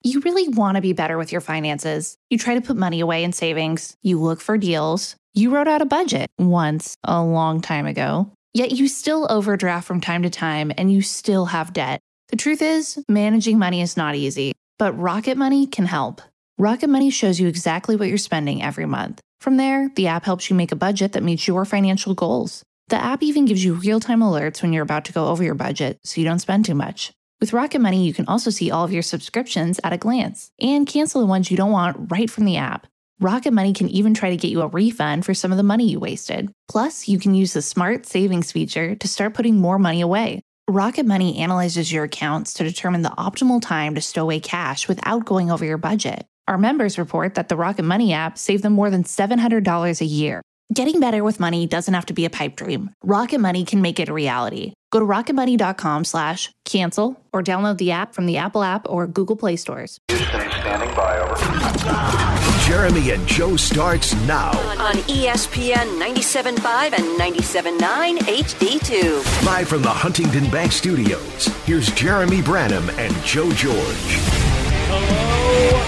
You really want to be better with your finances. You try to put money away in savings. You look for deals. You wrote out a budget once, a long time ago. Yet you still overdraft from time to time and you still have debt. The truth is, managing money is not easy, but Rocket Money can help. Rocket Money shows you exactly what you're spending every month. From there, the app helps you make a budget that meets your financial goals. The app even gives you real-time alerts when you're about to go over your budget so you don't spend too much. With Rocket Money, you can also see all of your subscriptions at a glance and cancel the ones you don't want right from the app. Rocket Money can even try to get you a refund for some of the money you wasted. Plus, you can use the Smart Savings feature to start putting more money away. Rocket Money analyzes your accounts to determine the optimal time to stow away cash without going over your budget. Our members report that the Rocket Money app saved them more than $700 a year. Getting better with money doesn't have to be a pipe dream. Rocket Money can make it a reality. Go to rocketmoney.com/cancel or download the app from the Apple App or Google Play stores. Houston, standing by, over. Jeremy and Joe starts now. On ESPN 97.5 and 97.9 HD2. Live from the Huntington Bank Studios, here's Jeremy Branham and Joe George. Hello,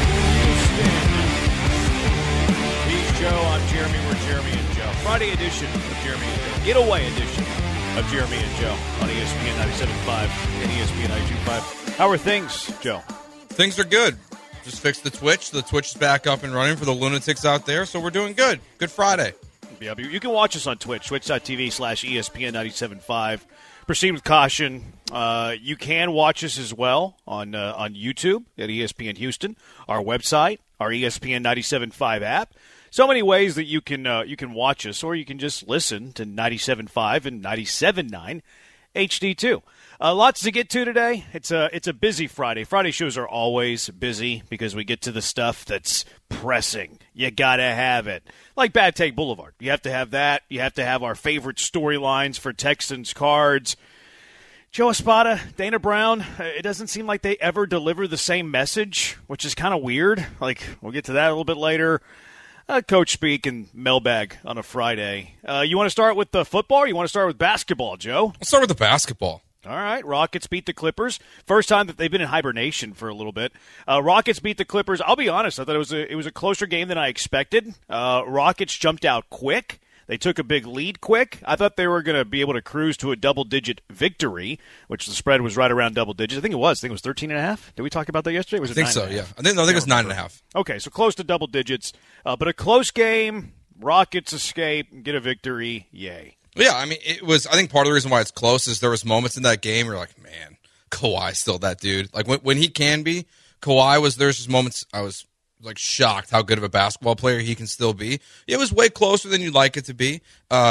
Houston. He's Joe, I'm Jeremy, we're Jeremy and Joe. Friday edition of Jeremy and Joe. Getaway edition of Jeremy and Joe on ESPN 97.5 and ESPN 92.5. How are things, Joe? Things are good. Just fixed the Twitch. The Twitch is back up and running for the lunatics out there, so we're doing good. Good Friday. Yeah, you can watch us on Twitch, twitch.tv/ESPN 97.5. Proceed with caution. You can watch us as well on YouTube at ESPN Houston, our website, our ESPN 97.5 app. So many ways that you can watch us, or you can just listen to 97.5 and 97.9 HD2. Lots to get to today. It's a busy Friday. Friday shows are always busy because we get to the stuff that's pressing. You gotta have it. Like Bad Take Boulevard. You have to have that. You have to have our favorite storylines for Texans cards. Joe Espada, Dana Brown, it doesn't seem like they ever deliver the same message, which is kind of weird. Like, we'll get to that a little bit later. Coach speak and mailbag on a Friday. You want to start with the football or you want to start with basketball, Joe? Let's start with the basketball. All right, Rockets beat the Clippers. First time that they've been in hibernation for a little bit. Rockets beat the Clippers. I'll be honest, I thought it was a closer game than I expected. Rockets jumped out quick. They took a big lead quick. I thought they were going to be able to cruise to a double-digit victory, which the spread was right around double digits. I think it was 13.5. Did we talk about that yesterday? Was it I think so, yeah. I think it was 9.5. Okay, so close to double digits. But a close game, Rockets escape, get a victory, yay. Yeah, I mean, it was. I think part of the reason why it's close is there was moments in that game where you're like, man, Kawhi's still that dude. Like, when he can be, Kawhi was, there's just moments I was like shocked how good of a basketball player he can still be. It was way closer than you'd like it to be.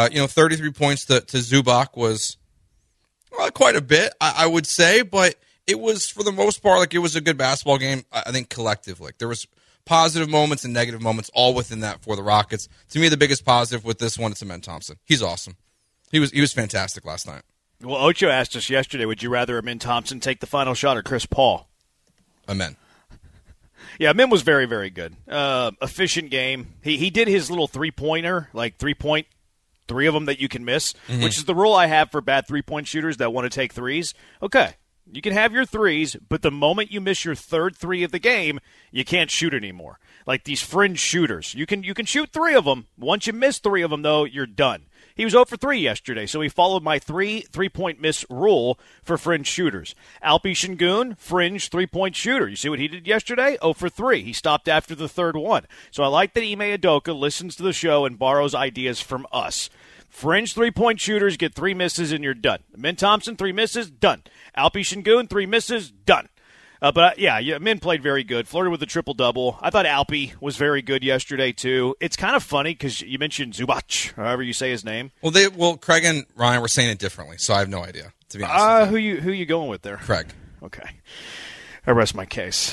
33 points to Zubac was quite a bit, I would say, but it was, for the most part, like, it was a good basketball game, I think, collectively. Like, there was positive moments and negative moments all within that for the Rockets. To me, the biggest positive with this one is Amen Thompson. He's awesome. He was fantastic last night. Well, Ocho asked us yesterday, would you rather Amen Thompson take the final shot or Chris Paul? Amen. Yeah, Amen was very, very good. Efficient game. He did his little three-pointer, like 3-point, 3 of them that you can miss, which is the rule I have for bad three-point shooters that want to take threes. Okay, you can have your threes, but the moment you miss your third 3 of the game, you can't shoot anymore. Like these fringe shooters. You can shoot 3 of them. Once you miss 3 of them, though, you're done. He was 0 for 3 yesterday, so he followed my three-point miss rule for fringe shooters. Alpi Şengün, fringe three-point shooter. You see what he did yesterday? 0 for 3. He stopped after the third one. So I like that Ime Udoka listens to the show and borrows ideas from us. Fringe three-point shooters get 3 misses and you're done. Amen Thompson, 3 misses, done. Alpi Şengün, 3 misses, done. Min played very good. Flirted with the triple-double. I thought Alpi was very good yesterday, too. It's kind of funny because you mentioned Zubac, however you say his name. Well, Craig and Ryan were saying it differently, so I have no idea, to be honest. Who you going with there? Craig. Okay. I rest my case.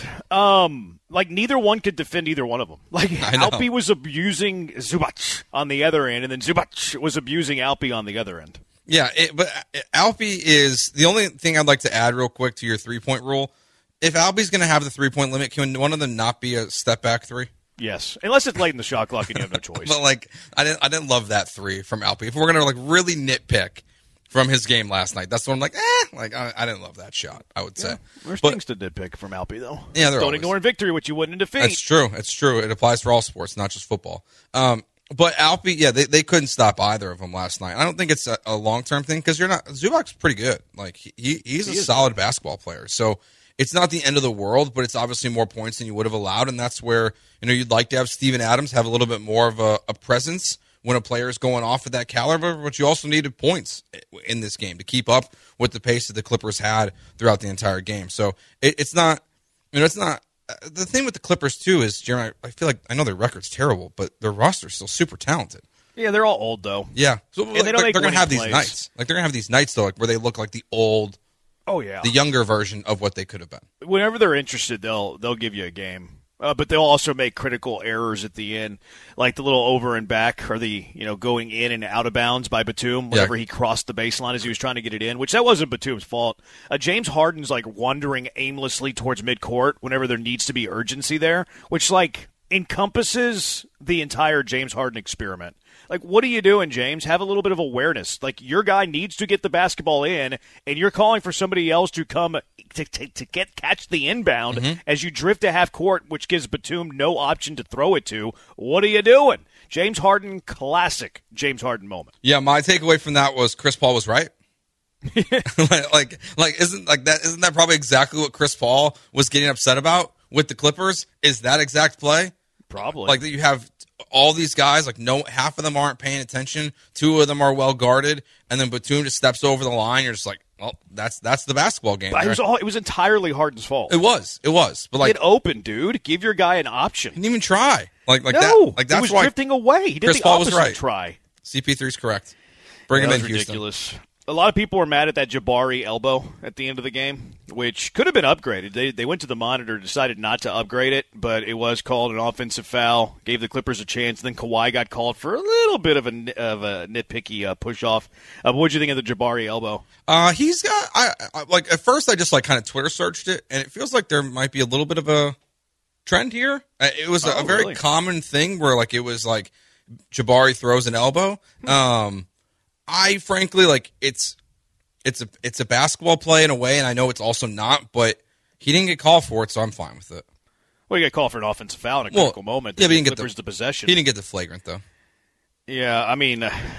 Neither one could defend either one of them. Like, Alpi was abusing Zubac on the other end, and then Zubac was abusing Alpi on the other end. Yeah, but Alpi is the only thing I'd like to add real quick to your three-point rule. If Alpi's going to have the three-point limit, can one of them not be a step-back 3? Yes, unless it's late in the shot clock and you have no choice. But I didn't love that 3 from Alpi. If we're going to really nitpick, from his game last night. That's what I'm like, I didn't love that shot, I would say. There's things to nitpick from Alpi, though. Yeah, Don't ignore in victory what you wouldn't in defeat. That's true. It's true. It applies for all sports, not just football. But Alpi, yeah, they couldn't stop either of them last night. I don't think it's a long-term thing because Zubac's pretty good. Like, he's a solid basketball player. So it's not the end of the world, but it's obviously more points than you would have allowed, and that's where, you'd like to have Steven Adams have a little bit more of a presence when a player is going off at that caliber, but you also needed points in this game to keep up with the pace that the Clippers had throughout the entire game. So it's not, it's not. The thing with the Clippers too is, Jeremy, I feel like I know their record's terrible, but their roster's still super talented. Yeah, they're all old though. Yeah, so and they're going to have these nights. Like they're going to have these nights though, like where they look like the old, the younger version of what they could have been. Whenever they're interested, they'll give you a game. But they'll also make critical errors at the end, like the little over and back or the going in and out of bounds by Batum whenever he crossed the baseline as he was trying to get it in, which that wasn't Batum's fault. James Harden's like wandering aimlessly towards midcourt whenever there needs to be urgency there, which like encompasses the entire James Harden experiment. Like, what are you doing, James? Have a little bit of awareness. Like, your guy needs to get the basketball in, and you're calling for somebody else to come to catch the inbound as you drift to half court, which gives Batum no option to throw it to. What are you doing? James Harden, classic James Harden moment. Yeah, my takeaway from that was Chris Paul was right. Isn't that probably exactly what Chris Paul was getting upset about with the Clippers? Is that exact play? Probably. Like that you have all these guys, like half of them aren't paying attention, 2 of them are well guarded, and then Batum just steps over the line. You're just like, well, that's the basketball game. But it was entirely Harden's fault. It was. But like, get open, dude. Give your guy an option. He didn't even try. Like no, that. Like that's he was why drifting away. He did Chris the Paul opposite was right. Try. CP3's correct. Bring him in, ridiculous. Houston. A lot of people were mad at that Jabari elbow at the end of the game, which could have been upgraded. They went to the monitor, decided not to upgrade it, but it was called an offensive foul, gave the Clippers a chance. Then Kawhi got called for a little bit of a nitpicky push-off. What did you think of the Jabari elbow? He's got – like at first I just like kind of Twitter searched it, and it feels like there might be a little bit of a trend here. It was a very common thing where like it was like Jabari throws an elbow. I frankly like it's a basketball play in a way, and I know it's also not, but he didn't get called for it, so I'm fine with it. Well, you got called for an offensive foul in a critical moment. Yeah, but he didn't get the possession. He didn't get the flagrant though. Yeah, I mean,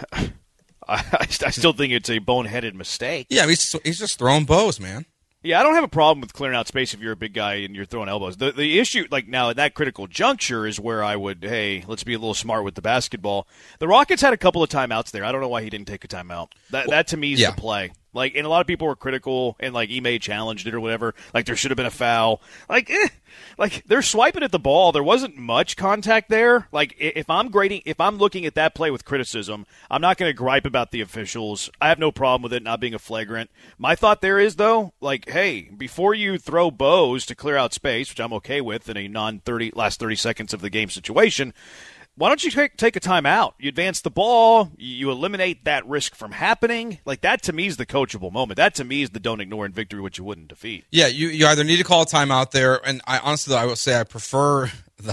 I still think it's a boneheaded mistake. Yeah, he's just throwing bows, man. Yeah, I don't have a problem with clearing out space if you're a big guy and you're throwing elbows. The issue, like now at that critical juncture, is where I would, hey, let's be a little smart with the basketball. The Rockets had a couple of timeouts there. I don't know why he didn't take a timeout. That to me is the play. Like, and a lot of people were critical, and like Ime challenged it or whatever. Like there should have been a foul. Like they're swiping at the ball. There wasn't much contact there. Like if I'm looking at that play with criticism, I'm not going to gripe about the officials. I have no problem with it not being a flagrant. My thought there is though, like, hey, before you throw bows to clear out space, which I'm okay with in a last 30 seconds of the game situation. Why don't you take a timeout? You advance the ball. You eliminate that risk from happening. Like, that to me is the coachable moment. That to me is the don't ignore in victory what you wouldn't defeat. Yeah, you either need to call a timeout there, and I honestly, I will say I prefer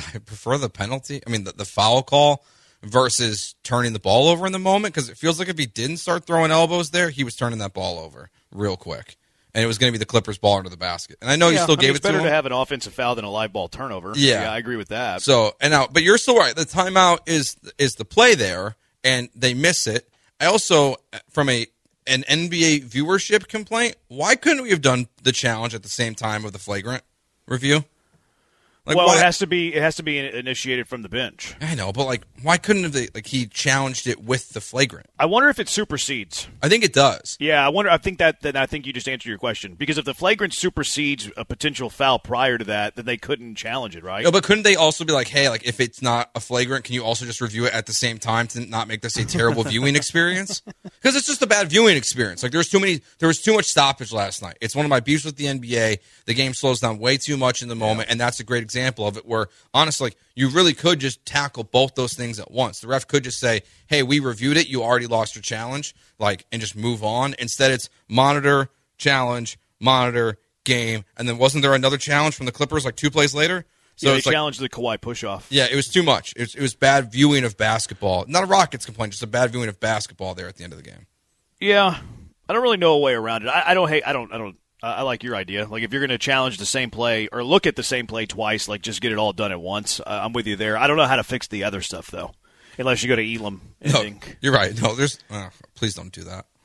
the penalty. I mean, the foul call versus turning the ball over in the moment, because it feels like if he didn't start throwing elbows there, he was turning that ball over real quick. And it was going to be the Clippers' ball into the basket. And I know you still gave it to him. It's better to have an offensive foul than a live ball turnover. Yeah, I agree with that. So, but you're still right. The timeout is the play there, and they miss it. I also, from an NBA viewership complaint, why couldn't we have done the challenge at the same time of the flagrant review? Like, well, it has to be initiated from the bench. I know, but like, why couldn't have he challenged it with the flagrant? I wonder if it supersedes. I think it does. Yeah, I think you just answered your question, because if the flagrant supersedes a potential foul prior to that, then they couldn't challenge it, right? No, but couldn't they also be like, hey, like if it's not a flagrant, can you also just review it at the same time to not make this a terrible viewing experience? Because it's just a bad viewing experience. Like there was too much stoppage last night. It's one of my beefs with the NBA. The game slows down way too much in the moment, and that's a great example of it where, honestly, you really could just tackle both those things at once. The ref could just say, hey, we reviewed it, you already lost your challenge, and just move on. Instead, it's monitor, challenge, monitor, game, and then wasn't there another challenge from the Clippers 2 plays later? So yeah, they challenged the Kawhi push-off. Yeah, it was too much. It was bad viewing of basketball. Not a Rockets complaint, just a bad viewing of basketball there at the end of the game. Yeah. I don't really know a way around it. I like your idea. Like, if you're going to challenge the same play or look at the same play twice, like, just get it all done at once. I'm with you there. I don't know how to fix the other stuff, though, unless you go to Elam ending. No, you're right. No, please don't do that.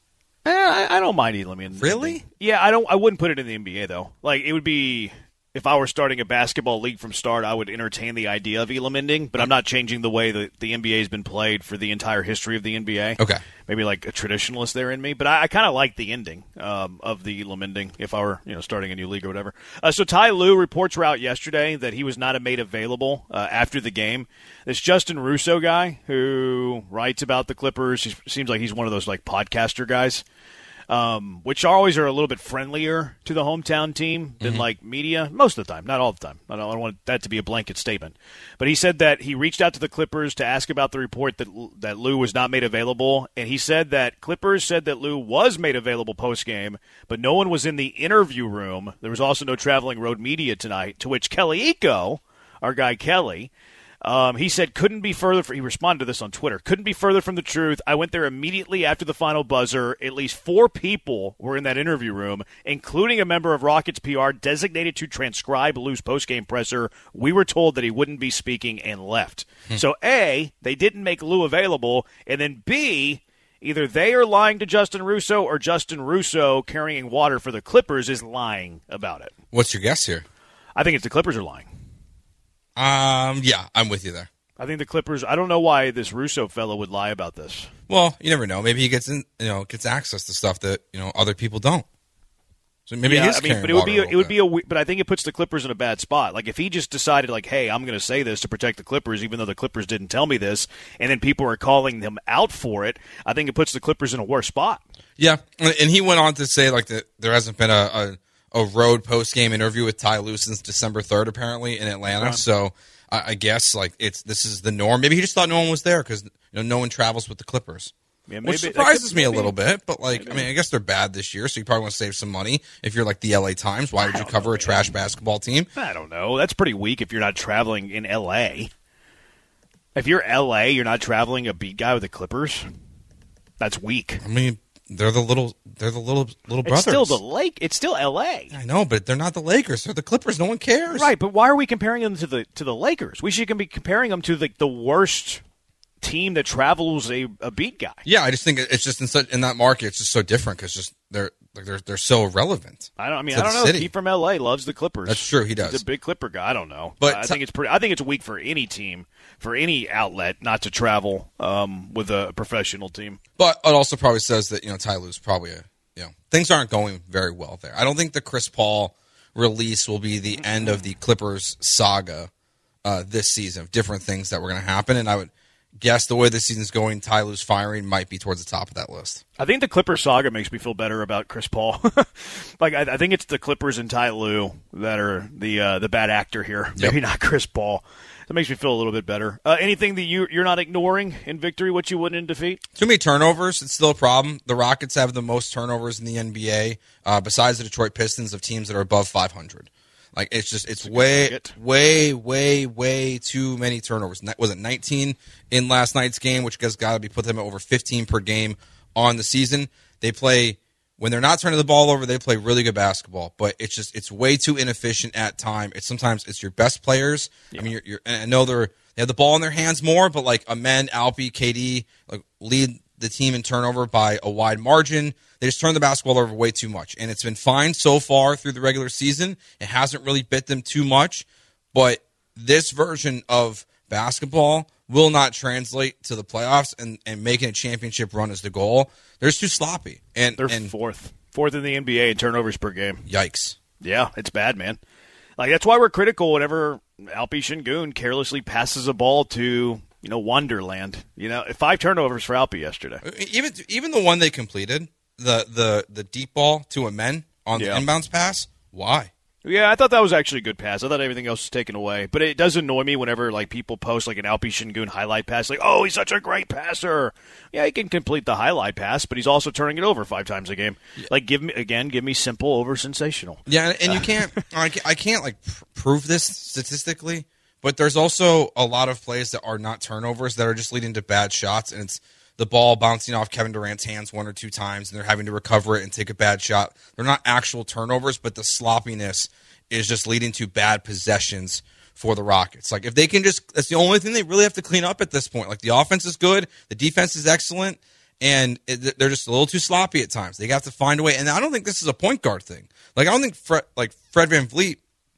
I don't mind Elam ending. Really? Yeah, I wouldn't put it in the NBA, though. Like, it would be, if I were starting a basketball league from start, I would entertain the idea of Elam ending, but I'm not changing the way that the NBA has been played for the entire history of the NBA. Okay. Maybe like a traditionalist there in me, but I kind of like the ending of the Elam ending if I were starting a new league or whatever. So Ty Lue, reports were out yesterday that he was not made available after the game. This Justin Russo guy who writes about the Clippers, he seems like he's one of those like podcaster guys. Which always are a little bit friendlier to the hometown team than like media, most of the time, not all the time. I don't want that to be a blanket statement. But he said that he reached out to the Clippers to ask about the report that Lue was not made available, and he said that Clippers said that Lue was made available post-game, but no one was in the interview room. There was also no traveling road media tonight, to which Kelly Iko, our guy Kelly, he said, he responded to this on Twitter, couldn't be further from the truth. I went there immediately after the final buzzer. At least 4 people were in that interview room, including a member of Rockets PR designated to transcribe Lue's postgame presser. We were told that he wouldn't be speaking and left. So A, they didn't make Lue available, and then B, either they are lying to Justin Russo or Justin Russo, carrying water for the Clippers, is lying about it. What's your guess here? I think it's the Clippers are lying. Yeah, I'm with you there. I think the Clippers, I don't know why this Russo fellow would lie about this. Well, you never know. Maybe he gets access to stuff that, other people don't. So maybe he is carrying but but I think it puts the Clippers in a bad spot. Like, if he just decided, like, hey, I'm going to say this to protect the Clippers, even though the Clippers didn't tell me this, and then people are calling them out for it, I think it puts the Clippers in a worse spot. Yeah, and he went on to say, like, that there hasn't been a road post-game interview with Ty Lue since December 3rd, apparently, in Atlanta. Right. So I guess, like, this is the norm. Maybe he just thought no one was there because no one travels with the Clippers. Yeah, which surprises me a little bit, but, like, I mean, I guess they're bad this year, so you probably want to save some money. If you're like the LA Times, why would you cover a trash basketball team? I don't know. That's pretty weak if you're not traveling in LA. If you're LA, you're not traveling a beat guy with the Clippers. That's weak. I mean, they're the little brothers. It's still LA. I know, but they're not the Lakers. They're the Clippers. No one cares. Right, but why are we comparing them to the Lakers? We should be comparing them to the worst team that travels a beat guy. Yeah, I just think it's just in that market, it's just so different because they're so irrelevant. I don't know. City. Pete from LA loves the Clippers. That's true. He does. He's a big Clipper guy. I don't know, but I think it's weak for any team, for any outlet, not to travel with a professional team. But it also probably says that Ty Lue's probably things aren't going very well there. I don't think the Chris Paul release will be the end of the Clippers saga this season of different things that were going to happen, and I would guess the way this season's going, Ty Lue's firing might be towards the top of that list. I think the Clippers saga makes me feel better about Chris Paul. Like, I think it's the Clippers and Ty Lue that are the bad actor here. Maybe not Chris Paul. That makes me feel a little bit better. Anything that you're not ignoring in victory, what you wouldn't in defeat? Too many turnovers. It's still a problem. The Rockets have the most turnovers in the NBA, besides the Detroit Pistons, of teams that are above 500. Like, it's way too many turnovers. Was it 19 in last night's game, which has got to be put them at over 15 per game on the season. They play, when they're not turning the ball over, they play really good basketball, but it's way too inefficient at time. Sometimes it's your best players. Yeah. I mean, I know they have the ball in their hands more, but like Amen, Alpi, KD, like, lead the team in turnover by a wide margin. They just turn the basketball over way too much. And it's been fine so far through the regular season. It hasn't really bit them too much. But this version of basketball will not translate to the playoffs, and making a championship run is the goal. They're just too sloppy. And they're fourth in the NBA in turnovers per game. Yikes. Yeah, it's bad, man. Like, that's why we're critical whenever Alpi Şengün carelessly passes a ball to Wonderland. 5 turnovers for Alpi yesterday. Even the one they completed, the deep ball to Amen on the inbounds pass. Why? Yeah, I thought that was actually a good pass. I thought everything else was taken away. But it does annoy me whenever people post an Alpi Şengün highlight pass, like, oh, he's such a great passer. Yeah, he can complete the highlight pass, but he's also turning it over 5 times a game. Yeah. Like, give me simple over sensational. Yeah, and you can't I can't prove this statistically, but there's also a lot of plays that are not turnovers that are just leading to bad shots, and it's the ball bouncing off Kevin Durant's hands one or two times, and they're having to recover it and take a bad shot. They're not actual turnovers, but the sloppiness is just leading to bad possessions for the Rockets. Like, if they can just, that's the only thing they really have to clean up at this point. Like, the offense is good, the defense is excellent, and they're just a little too sloppy at times. They have to find a way, and I don't think this is a point guard thing. Like, I don't think Fred VanVleet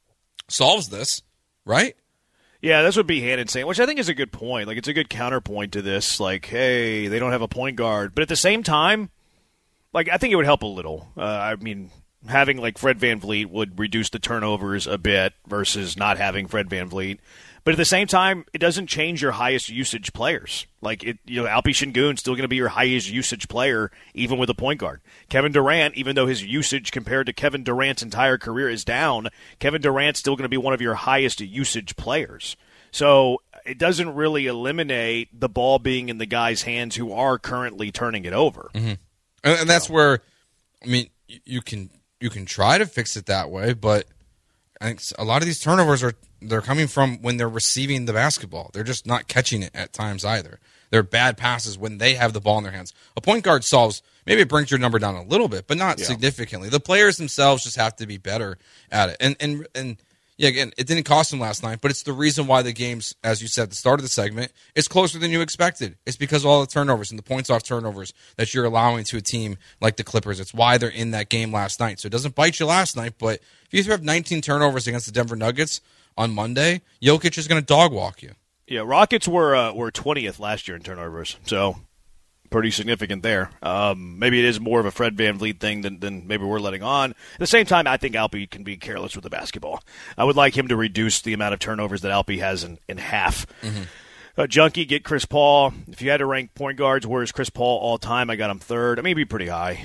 solves this, right? Yeah, that's what B. Hannon saying, which I think is a good point. Like, it's a good counterpoint to this. Like, hey, they don't have a point guard. But at the same time, like, I think it would help a little. I mean, having, like, Fred VanVleet would reduce the turnovers a bit versus not having Fred VanVleet. But at the same time, it doesn't change your highest usage players. Like, Alpi Sengun's still going to be your highest usage player, even with a point guard. Kevin Durant, even though his usage compared to Kevin Durant's entire career is down, Kevin Durant's still going to be one of your highest usage players. So it doesn't really eliminate the ball being in the guys' hands who are currently turning it over. Mm-hmm. And that's where, I mean, you can try to fix it that way, but I think a lot of these turnovers they're coming from when they're receiving the basketball. They're just not catching it at times either. They're bad passes when they have the ball in their hands. A point guard solves, maybe it brings your number down a little bit, but not significantly. The players themselves just have to be better at it. And yeah, again, it didn't cost them last night, but it's the reason why the game's, as you said at the start of the segment, it's closer than you expected. It's because of all the turnovers and the points off turnovers that you're allowing to a team like the Clippers. It's why they're in that game last night. So it doesn't bite you last night, but if you have 19 turnovers against the Denver Nuggets on Monday, Jokic is going to dog walk you. Yeah, Rockets were 20th last year in turnovers, so pretty significant there. Maybe it is more of a Fred VanVleet thing than maybe we're letting on. At the same time, I think Alpi can be careless with the basketball. I would like him to reduce the amount of turnovers that Alpi has in half. Mm-hmm. Junkie, get Chris Paul. If you had to rank point guards, where's Chris Paul all time? I got him third. I mean, he'd be pretty high.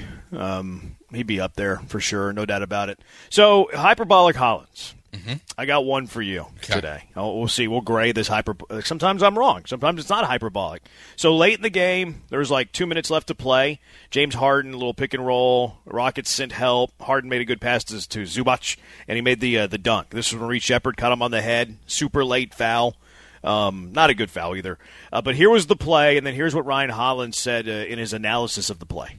He'd be up there for sure, no doubt about it. So, Hyperbolic Hollins. Mm-hmm. I got one for you today. We'll see. We'll grade this Sometimes I'm wrong. Sometimes it's not hyperbolic. So late in the game, there was like 2 minutes left to play. James Harden, a little pick and roll. Rockets sent help. Harden made a good pass to Zubac, and he made the dunk. This was when Reed Shepherd caught him on the head. Super late foul. Not a good foul either. But here was the play, and then here's what Ryan Hollins said in his analysis of the play.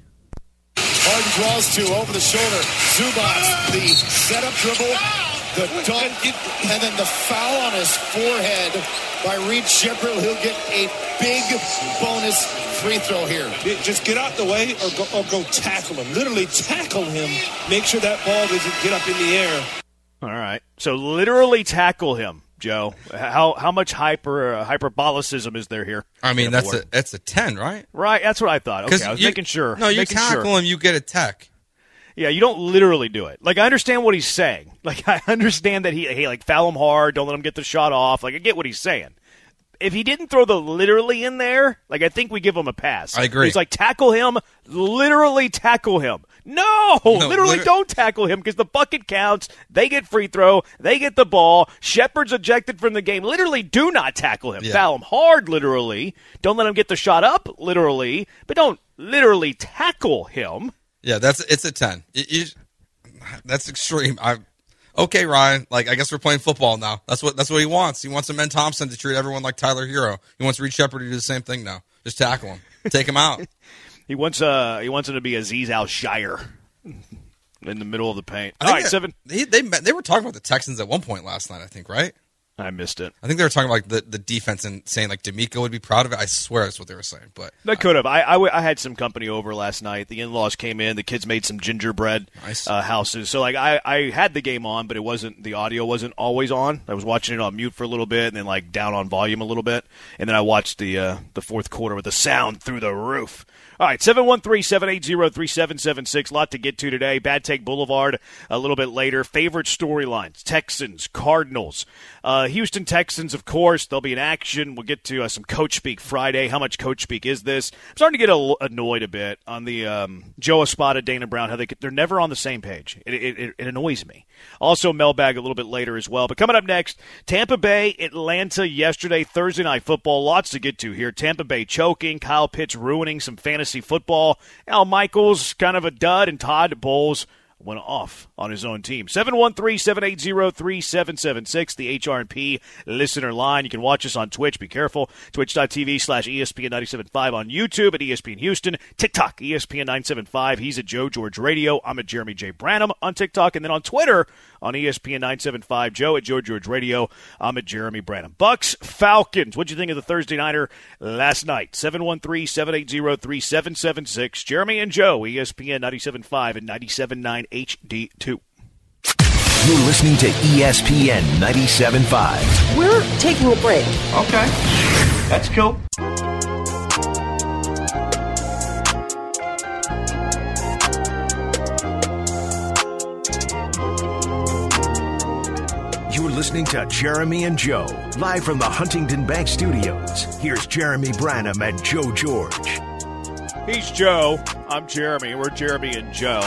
Harden draws to over the shoulder. Zubac, the setup dribble. The dunk, and then the foul on his forehead by Reed Shepherd. He'll get a big bonus free throw here. Just get out the way or go tackle him. Literally tackle him. Make sure that ball doesn't get up in the air. All right. So literally tackle him, Joe. How much hyperbolicism is there here? I mean, that's a 10, right? Right. That's what I thought. Okay, I was making sure. No, you tackle him, you get a tech. Yeah, you don't literally do it. Like, I understand what he's saying. Like, I understand that he like, foul him hard, don't let him get the shot off. Like, I get what he's saying. If he didn't throw the literally in there, like, I think we give him a pass. I agree. He's like, tackle him, literally tackle him. No, literally don't tackle him because the bucket counts. They get free throw. They get the ball. Shepard's ejected from the game. Literally do not tackle him. Yeah. Foul him hard, literally. Don't let him get the shot up, literally. But don't literally tackle him. Yeah, it's a 10. That's extreme. Okay, Ryan. Like, I guess we're playing football now. That's what he wants. He wants Amen Thompson to treat everyone like Tyler Hero. He wants Reed Shepherd to do the same thing now. Just tackle him, take him out. He wants him to be Aziz Al-Shire in the middle of the paint. All right, 7. They were talking about the Texans at one point last night, I think, right? I missed it. I think they were talking about like the defense and saying like D'Amico would be proud of it. I swear that's what they were saying. But they could have. I had some company over last night. The in-laws came in. The kids made some gingerbread houses. So like I had the game on, but the audio wasn't always on. I was watching it on mute for a little bit and then like down on volume a little bit. And then I watched the fourth quarter with the sound through the roof. All right, 713-780-3776. A lot to get to today. Bad Take Boulevard a little bit later. Favorite storylines, Texans, Cardinals. Houston Texans, of course, they'll be in action. We'll get to some Coach Speak Friday. How much Coach Speak is this? I'm starting to get annoyed a bit on the Joe Espada, Dana Brown, how they're never on the same page. It annoys me. Also, mailbag a little bit later as well. But coming up next, Tampa Bay, Atlanta yesterday, Thursday Night Football. Lots to get to here. Tampa Bay choking, Kyle Pitts ruining some fantasy football. Al Michaels kind of a dud, and Todd Bowles went off on his own team. 713-780-3776, the HRP listener line. You can watch us on Twitch. Be careful. Twitch.tv/ESPN975 on YouTube at ESPN Houston. TikTok, ESPN975. He's at Joe George Radio. I'm at Jeremy J. Branham on TikTok. And then on Twitter on ESPN975. Joe at Joe George Radio. I'm at Jeremy Branham. Bucks, Falcons. What'd you think of the Thursday Nighter last night? 713-780-3776. Jeremy and Joe, ESPN 97.5 and 97.9 HD2. You're listening to ESPN 97.5. We're taking a break. Okay. That's cool. You're listening to Jeremy and Joe, live from the Huntington Bank Studios. Here's Jeremy Branham and Joe George. He's Joe. I'm Jeremy. We're Jeremy and Joe.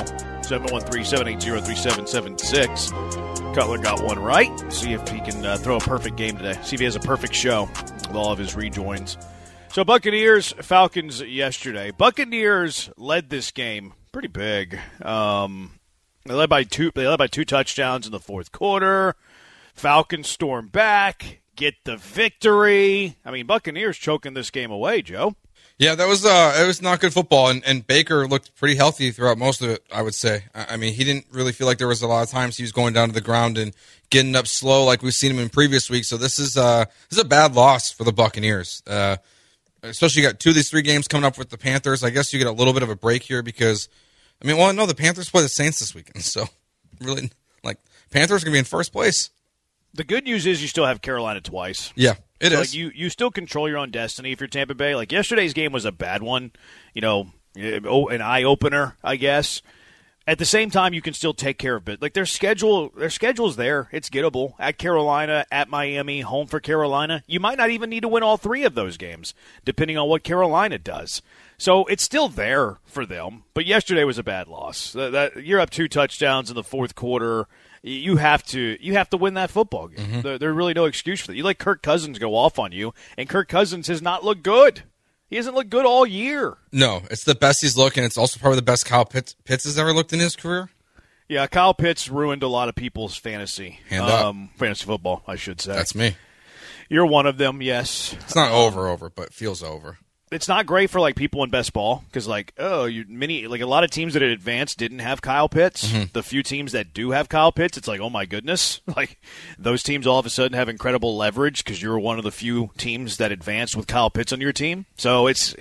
713-780-3776. Cutler got one right. See if he can throw a perfect game today. See if he has a perfect show with all of his rejoins. So Buccaneers, Falcons yesterday. Buccaneers led this game pretty big. They led by two touchdowns in the fourth quarter. Falcons storm back, get the victory. I mean, Buccaneers choking this game away, Joe. Yeah, that was it was not good football, and Baker looked pretty healthy throughout most of it, I would say. I mean, he didn't really feel like there was a lot of times he was going down to the ground and getting up slow like we've seen him in previous weeks. So this is a bad loss for the Buccaneers. Especially you got 2 of these 3 games coming up with the Panthers. I guess you get a little bit of a break here because, the Panthers play the Saints this weekend. So really, Panthers are going to be in first place. The good news is you still have Carolina twice. Yeah, it is. You still control your own destiny if you're Tampa Bay. Like yesterday's game was a bad one, an eye-opener, I guess. At the same time, you can still take care of it. Like their schedule's there. It's gettable. At Carolina, at Miami, home for Carolina. You might not even need to win all 3 of those games, depending on what Carolina does. So it's still there for them. But yesterday was a bad loss. You're up 2 touchdowns in the fourth quarter. You have to win that football game. Mm-hmm. There's really no excuse for that. You let Kirk Cousins go off on you, and Kirk Cousins has not looked good. He hasn't looked good all year. No, it's the best he's looked, and it's also probably the best Kyle Pitts has ever looked in his career. Yeah, Kyle Pitts ruined a lot of people's fantasy football, I should say. That's me. You're one of them, yes. It's not over, but feels over. It's not great for people in best ball because a lot of teams that had advanced didn't have Kyle Pitts. Mm-hmm. The few teams that do have Kyle Pitts, it's like, oh my goodness, those teams all of a sudden have incredible leverage because you're one of the few teams that advanced with Kyle Pitts on your team. So it's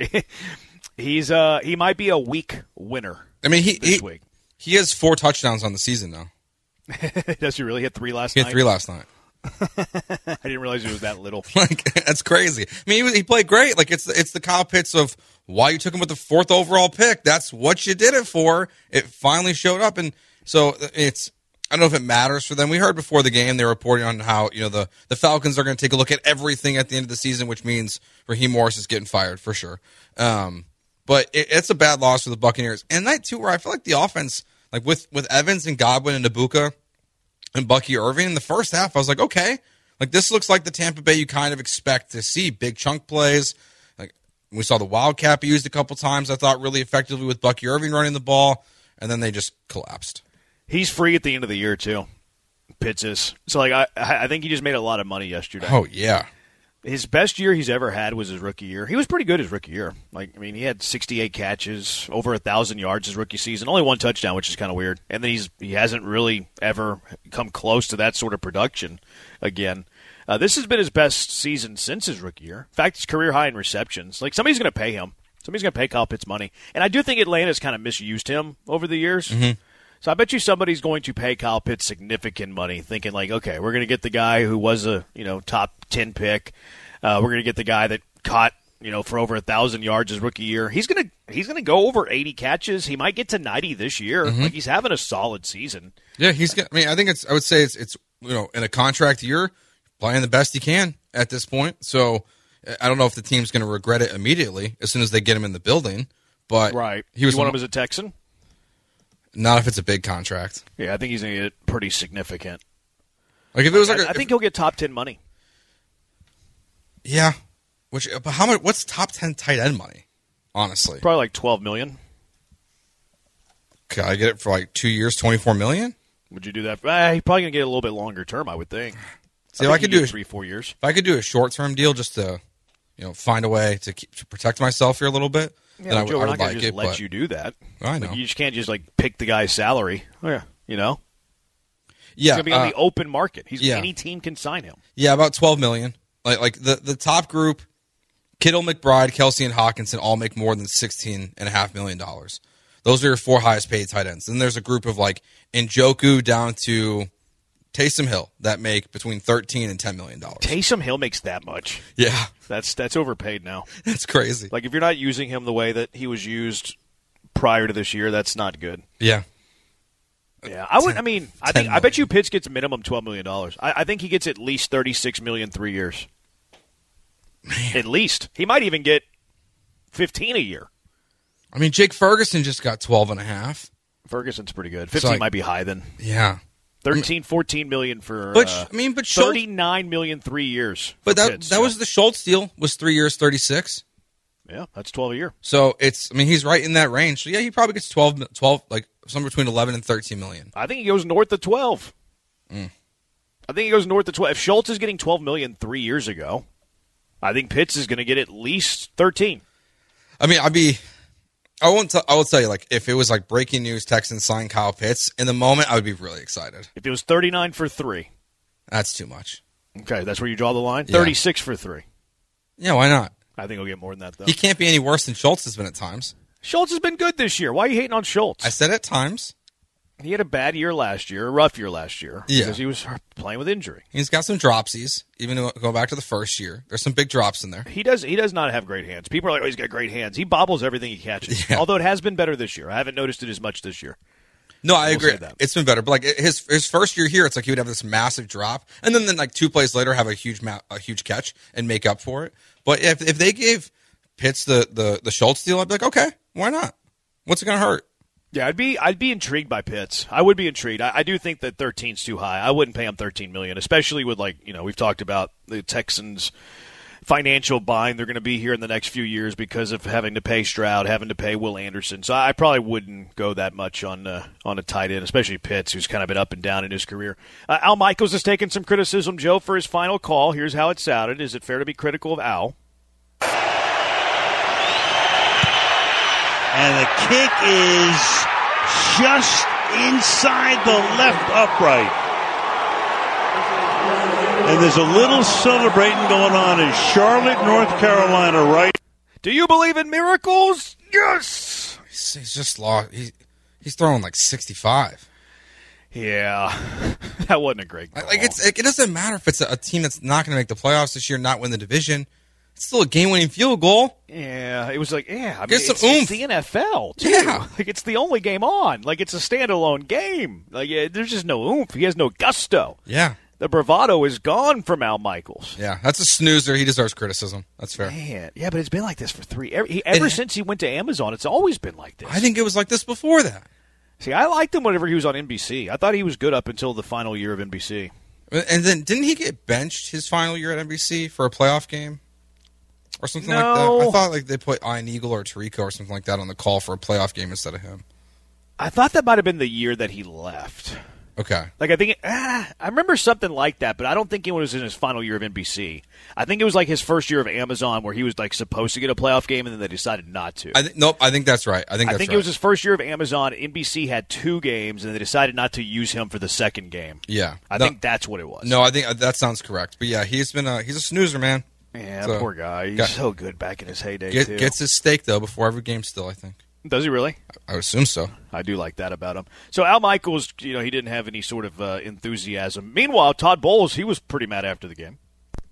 he might be a weak winner. I mean, this week. He has 4 touchdowns on the season now. Does he really hit 3 last night? He had 3 last night. I didn't realize it was that little. That's crazy. I mean, he played great. It's the Kyle Pitts of why you took him with the 4th overall pick. That's what you did it for. It finally showed up, and so I don't know if it matters for them. We heard before the game they were reporting on how the Falcons are going to take a look at everything at the end of the season, which means Raheem Morris is getting fired for sure. But it's a bad loss for the Buccaneers. And night 2 where I feel like the offense, with Evans and Godwin and Ibuka and Bucky Irving in the first half, I was like, okay, this looks like the Tampa Bay you kind of expect to see. Big chunk plays. We saw the Wildcat be used a couple times, I thought, really effectively with Bucky Irving running the ball, and then they just collapsed. He's free at the end of the year, too. Pitts is. So, I think he just made a lot of money yesterday. Oh, yeah. His best year he's ever had was his rookie year. He was pretty good his rookie year. He had 68 catches, over 1,000 yards his rookie season, only 1 touchdown, which is kind of weird. And then he hasn't really ever come close to that sort of production again. This has been his best season since his rookie year. In fact, his career high in receptions. Somebody's going to pay him. Somebody's going to pay Kyle Pitts money. And I do think Atlanta's kind of misused him over the years. Mm-hmm. So I bet you somebody's going to pay Kyle Pitts significant money, thinking okay, we're going to get the guy who was a top 10 pick. We're going to get the guy that caught for over 1,000 yards his rookie year. He's going to go over 80 catches. He might get to 90 this year. Mm-hmm. He's having a solid season. Yeah, I think I would say it's in a contract year, playing the best he can at this point. So I don't know if the team's going to regret it immediately as soon as they get him in the building. But right, you want him as a Texan? Not if it's a big contract. Yeah, I think he's going to get pretty significant. If it was I think he'll get top 10 money. Yeah, but how much? What's top 10 tight end money? Honestly, probably $12 million. Could I get it for like 2 years, $24 million? Would you do that? He's probably going to get a little bit longer term, I would think. See, if I could do 3-4 years. If I could do a short-term deal just to, find a way to protect myself here a little bit, then I Joe, would we're not going like to it. let you do that. I know. You just can't just pick the guy's salary. Yeah. He's Yeah, going to be on the open market. Yeah. Any team can sign him. Yeah, about $12 million. Like the top group, Kittle, McBride, Kelsey, and Hawkinson all make more than $16.5 million. Those are your 4 highest paid tight ends. Then there's a group of Njoku down to Taysom Hill that make between $13 and $10 million. Taysom Hill makes that much. Yeah. That's overpaid now. That's crazy. If you're not using him the way that he was used prior to this year, that's not good. Yeah. Yeah, I bet you Pitts gets minimum $12 million. I think he gets at least $36 million 3 years. Man. At least. He might even get $15 a year. Jake Ferguson just got 12.5. Ferguson's pretty good. 15 might be high then. Yeah. 13, 14 million for but Schultz, $39 million 3 years. But that was the Schultz deal, was 3 years, 36. Yeah, that's 12 a year. So he's right in that range. So yeah, he probably gets 12 somewhere between 11 and 13 million. I think he goes north of 12. I think he goes north of 12. If Schultz is getting 12 million 3 years ago, I think Pitts is going to get at least 13. I will tell you, if it was breaking news, Texans sign Kyle Pitts, in the moment I would be really excited. If it was 39 for 3. That's too much. Okay, that's where you draw the line? Yeah. 36 for 3. Yeah, why not? I think he'll get more than that, though. He can't be any worse than Schultz has been at times. Schultz has been good this year. Why are you hating on Schultz? I said at times. He had a bad year last year, a rough year last year, because he was playing with injury. He's got some dropsies, even going back to the first year. There's some big drops in there. He does not have great hands. People are like, he's got great hands. He bobbles everything he catches, although it has been better this year. I haven't noticed it as much this year. No, I agree. It's been better. But his first year here, it's he would have this massive drop, and then 2 plays later have a huge catch and make up for it. But if they gave Pitts the Schultz deal, I'd be like, okay, why not? What's it going to hurt? Yeah, I'd be intrigued by Pitts. I would be intrigued. I do think that 13's too high. I wouldn't pay him $13 million, especially with we've talked about the Texans' financial bind they're going to be here in the next few years because of having to pay Stroud, having to pay Will Anderson. So I probably wouldn't go that much on a tight end, especially Pitts, who's kind of been up and down in his career. Al Michaels has taken some criticism, Joe, for his final call. Here's how it sounded. Is it fair to be critical of Al? And the kick is just inside the left upright. And there's a little celebrating going on in Charlotte, North Carolina, right? Do you believe in miracles? Yes! He's just lost. He's throwing 65. Yeah. That wasn't a great call. It doesn't matter if it's a team that's not going to make the playoffs this year, not win the division. It's still a game-winning field goal. Yeah, it was it's the NFL, too. Yeah. It's the only game on. It's a standalone game. There's just no oomph. He has no gusto. Yeah. The bravado is gone from Al Michaels. Yeah, that's a snoozer. He deserves criticism. That's fair. Man, yeah, but it's been like this for ever since he went to Amazon. It's always been like this. I think it was like this before that. See, I liked him whenever he was on NBC. I thought he was good up until the final year of NBC. And then didn't he get benched his final year at NBC for a playoff game? Or something like that. I thought they put Ian Eagle or Tirico or something like that on the call for a playoff game instead of him. I thought that might have been the year that he left. Okay. I think I remember something like that, but I don't think it was in his final year of NBC. I think it was his first year of Amazon where he was supposed to get a playoff game and then they decided not to. I think that's right. I think it was his first year of Amazon. NBC had 2 games and they decided not to use him for the second game. Yeah. I think that's what it was. No, I think that sounds correct. But yeah, he's a snoozer, man. Yeah, so, poor guy. He's so good back in his heyday, too. Gets his steak, though, before every game still, I think. Does he really? I would assume so. I do like that about him. So Al Michaels, he didn't have any sort of enthusiasm. Meanwhile, Todd Bowles, he was pretty mad after the game.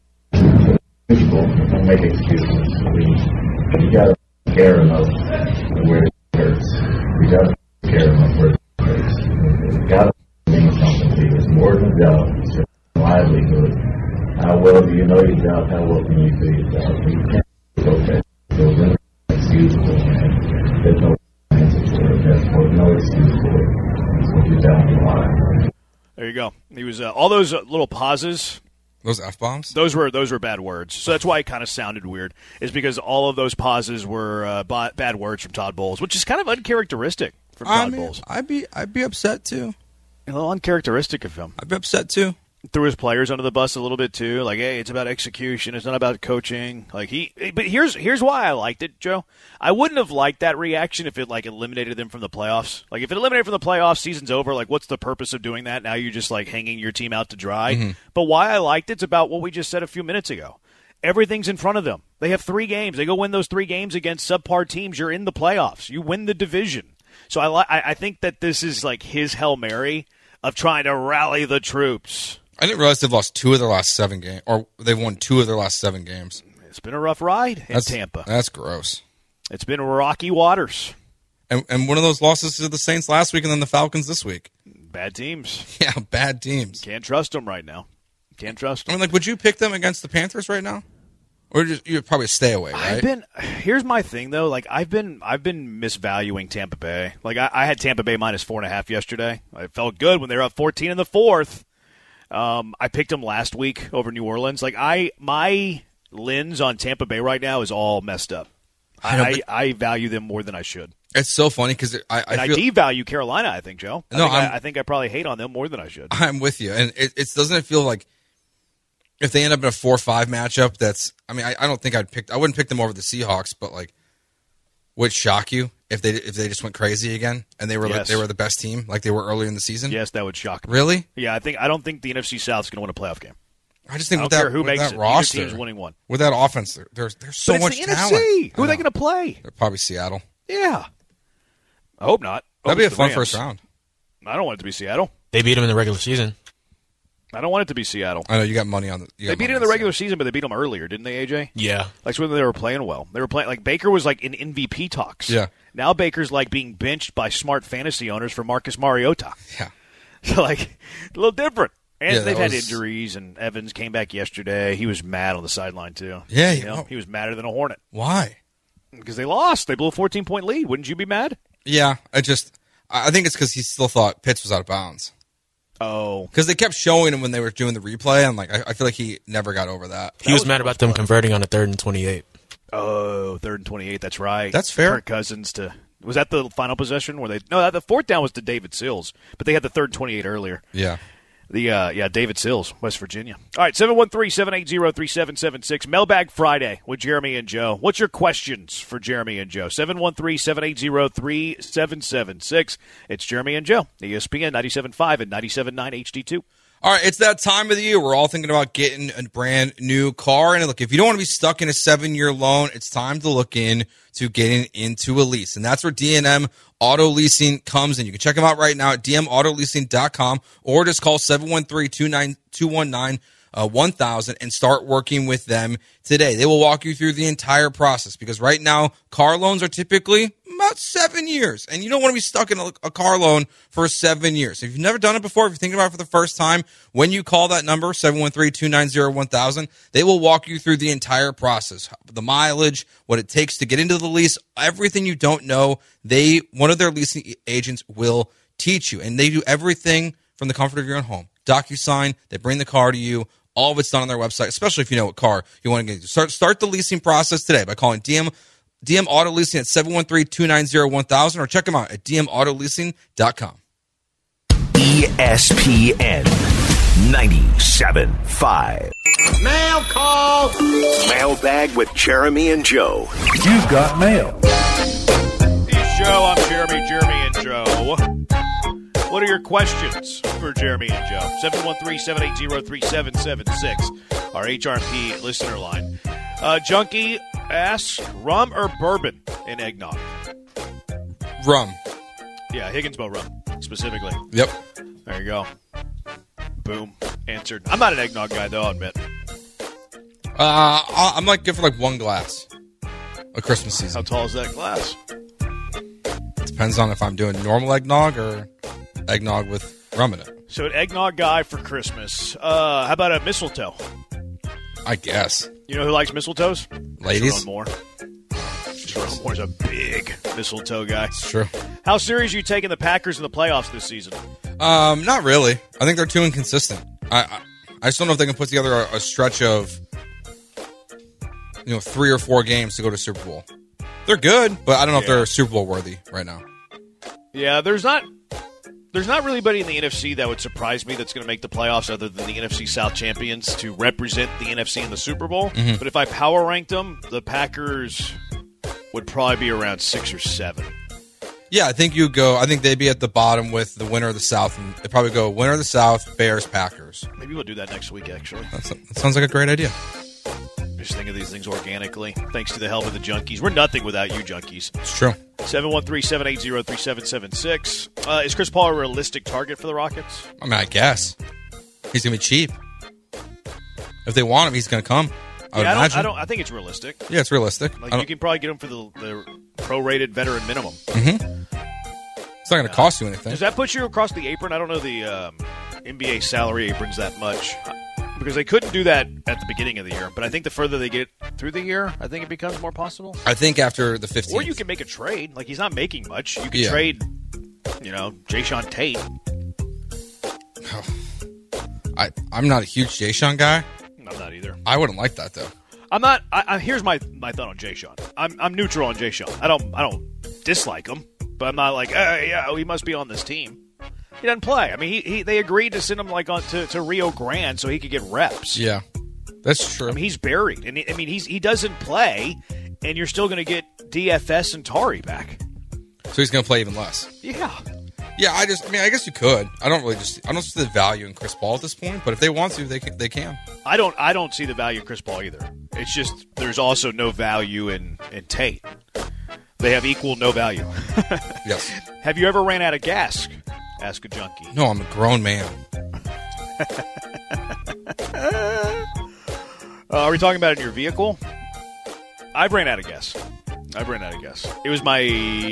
People don't make excuses. You got to care enough where it hurts. You got to care enough where it hurts. You got to mean something to you. It's more than a job. It's your livelihood. How well do you know your job? How well can you do your job? You can't go okay. Those are excusable, man. There's no answer for it. There's no excuse for it. That's what you're telling me why. There you go. He was all those little pauses. Those F-bombs? Those were bad words. So that's why it kind of sounded weird, is because all of those pauses were bad words from Todd Bowles, which is kind of uncharacteristic from Todd Bowles. I'd be upset too. A little uncharacteristic of him. I'd be upset too. Threw his players under the bus a little bit too. Like, hey, it's about execution. It's not about coaching. Like but here's why I liked it, Joe. I wouldn't have liked that reaction if it like eliminated them from the playoffs. Like if it eliminated from the playoffs, season's over. Like, what's the purpose of doing that? Now you're just like hanging your team out to dry. Mm-hmm. But why I liked it's about what we just said a few minutes ago. Everything's in front of them. They have 3 games. They go win those 3 games against subpar teams. You're in the playoffs. You win the division. So I think that this is like his Hail Mary of trying to rally the troops. I didn't realize they've lost 2 of their last 7 games, or they've won 2 of their last 7 games. It's been a rough ride in Tampa. That's gross. It's been rocky waters. And one of those losses to the Saints last week and then the Falcons this week. Bad teams. Yeah, bad teams. Can't trust them right now. Can't trust them. I mean, like, would you pick them against the Panthers right now? Or you'd probably stay away, right? Here's my thing, though. Like, I've been misvaluing Tampa Bay. Like, I had Tampa Bay minus 4.5 yesterday. I felt good when they were up 14 in the 4th. I picked them last week over New Orleans. Like, my lens on Tampa Bay right now is all messed up. I value them more than I should. It's so funny because I devalue Carolina, I think, Joe. I think I probably hate on them more than I should. I'm with you. And it doesn't feel like if they end up in a 4-5 matchup, that's – I mean, I don't think I wouldn't pick them over the Seahawks, but, like, would shock you if they just went crazy again and they were like they were the best team like they were earlier in the season? Yes, that would shock me. Really? Yeah, I don't think the NFC South is going to win a playoff game. I just think with that roster, neither team's winning one. With that offense, there's so much talent. NFC. Who are they going to play? They're probably Seattle. Yeah. I hope not. That'd be a fun first round. I don't want it to be Seattle. They beat them in the regular season. I don't want it to be Seattle. I know you got money on they beat it in the regular season, but they beat them earlier, didn't they, AJ? Yeah. Like when they were playing well. They were playing like Baker was like in MVP talks. Yeah. Now Baker's like being benched by smart fantasy owners for Marcus Mariota. Yeah. So like a little different. And they've had injuries, and Evans came back yesterday. He was mad on the sideline too. Yeah, he was madder than a hornet. Why? Because they lost. They blew a 14-point lead. Wouldn't you be mad? Yeah, I think it's because he still thought Pitts was out of bounds. Oh. Because they kept showing him when they were doing the replay, and like I feel like he never got over that. He was mad about them converting on a 3rd and 28. Oh, 3rd and 28, that's right. That's fair. Kirk Cousins was that the final possession? No, the 4th down was to David Sills, but they had the 3rd and 28 earlier. Yeah. David Sills, West Virginia. All right, 713-780-3776. Mailbag Friday with Jeremy and Joe. What's your questions for Jeremy and Joe? 713-780-3776. It's Jeremy and Joe, ESPN 97.5 and 97.9 HD2. All right, it's that time of the year. We're all thinking about getting a brand new car. And look, if you don't want to be stuck in a 7-year loan, it's time to look into getting into a lease. And that's where D&M Auto Leasing comes in. You can check them out right now at dmautoleasing.com or just call 713-219-1000 and start working with them today. They will walk you through the entire process because right now car loans are typically about 7 years, and you don't want to be stuck in a car loan for 7 years. If you've never done it before, if you're thinking about it for the first time, when you call that number, 713-290-1000, they will walk you through the entire process, the mileage, what it takes to get into the lease, everything you don't know. One of their leasing agents will teach you, and they do everything from the comfort of your own home. DocuSign, they bring the car to you. All of it's done on their website, especially if you know what car you want to get. Start the leasing process today by calling DM Auto Leasing at 713-290-1000 or check them out at dmautoleasing.com. ESPN 97.5. Mail call. Mailbag with Jeremy and Joe. You've got mail. Joe, I'm Jeremy and Joe. What are your questions for Jeremy and Joe? 713-780-3776, our HRP listener line. Junkie asks, rum or bourbon in eggnog? Rum. Yeah, Higginsville rum, specifically. Yep. There you go. Boom. Answered. I'm not an eggnog guy, though, I'll admit. I'm like good for like one glass a Christmas season. How tall is that glass? Depends on if I'm doing normal eggnog or eggnog with rum in it. So an eggnog guy for Christmas. How about a mistletoe? I guess. You know who likes mistletoes? Ladies. Sharon Moore. Sharon Moore's a big mistletoe guy. It's true. How serious are you taking the Packers in the playoffs this season? Not really. I think they're too inconsistent. I just don't know if they can put together a stretch of 3 or 4 games to go to Super Bowl. They're good, but I don't know if they're Super Bowl worthy right now. Yeah, there's not really anybody in the NFC that would surprise me that's going to make the playoffs other than the NFC South champions to represent the NFC in the Super Bowl. Mm-hmm. But if I power ranked them, the Packers would probably be around 6 or 7. Yeah, I think they'd be at the bottom with the winner of the South. And they'd probably go winner of the South, Bears, Packers. Maybe we'll do that next week, actually. That sounds like a great idea. Just think of these things organically. Thanks to the help of the junkies. We're nothing without you, junkies. It's true. 713-780-3776. Is Chris Paul a realistic target for the Rockets? I mean, I guess. He's going to be cheap. If they want him, he's going to come. I would imagine. I think it's realistic. Yeah, it's realistic. Like you can probably get him for the prorated veteran minimum. Mm-hmm. It's not going to cost you anything. Does that put you across the apron? I don't know the NBA salary aprons that much. Because they couldn't do that at the beginning of the year. But I think the further they get through the year, I think it becomes more possible. I think after the 15th. Or you can make a trade. Like, he's not making much. You can trade, Jayshawn Tate. I'm not a huge Jayshawn guy. I'm not either. I wouldn't like that, though. I'm not. Here's my thought on Jayshawn. I'm neutral on Jayshawn. I don't dislike him. But I'm not like, he must be on this team. He doesn't play. I mean, they agreed to send him to Rio Grande so he could get reps. Yeah, that's true. I mean, he's buried, and he doesn't play, and you're still going to get DFS and Tari back. So he's going to play even less. Yeah. Yeah, I guess you could. I don't see the value in Chris Paul at this point, but if they want to, they can. I don't see the value in Chris Paul either. It's just there's also no value in Tate. They have equal no value. Yes. Have you ever ran out of gas? Ask a junkie. No, I'm a grown man. Are we talking about it in your vehicle? I've ran out of gas. It was my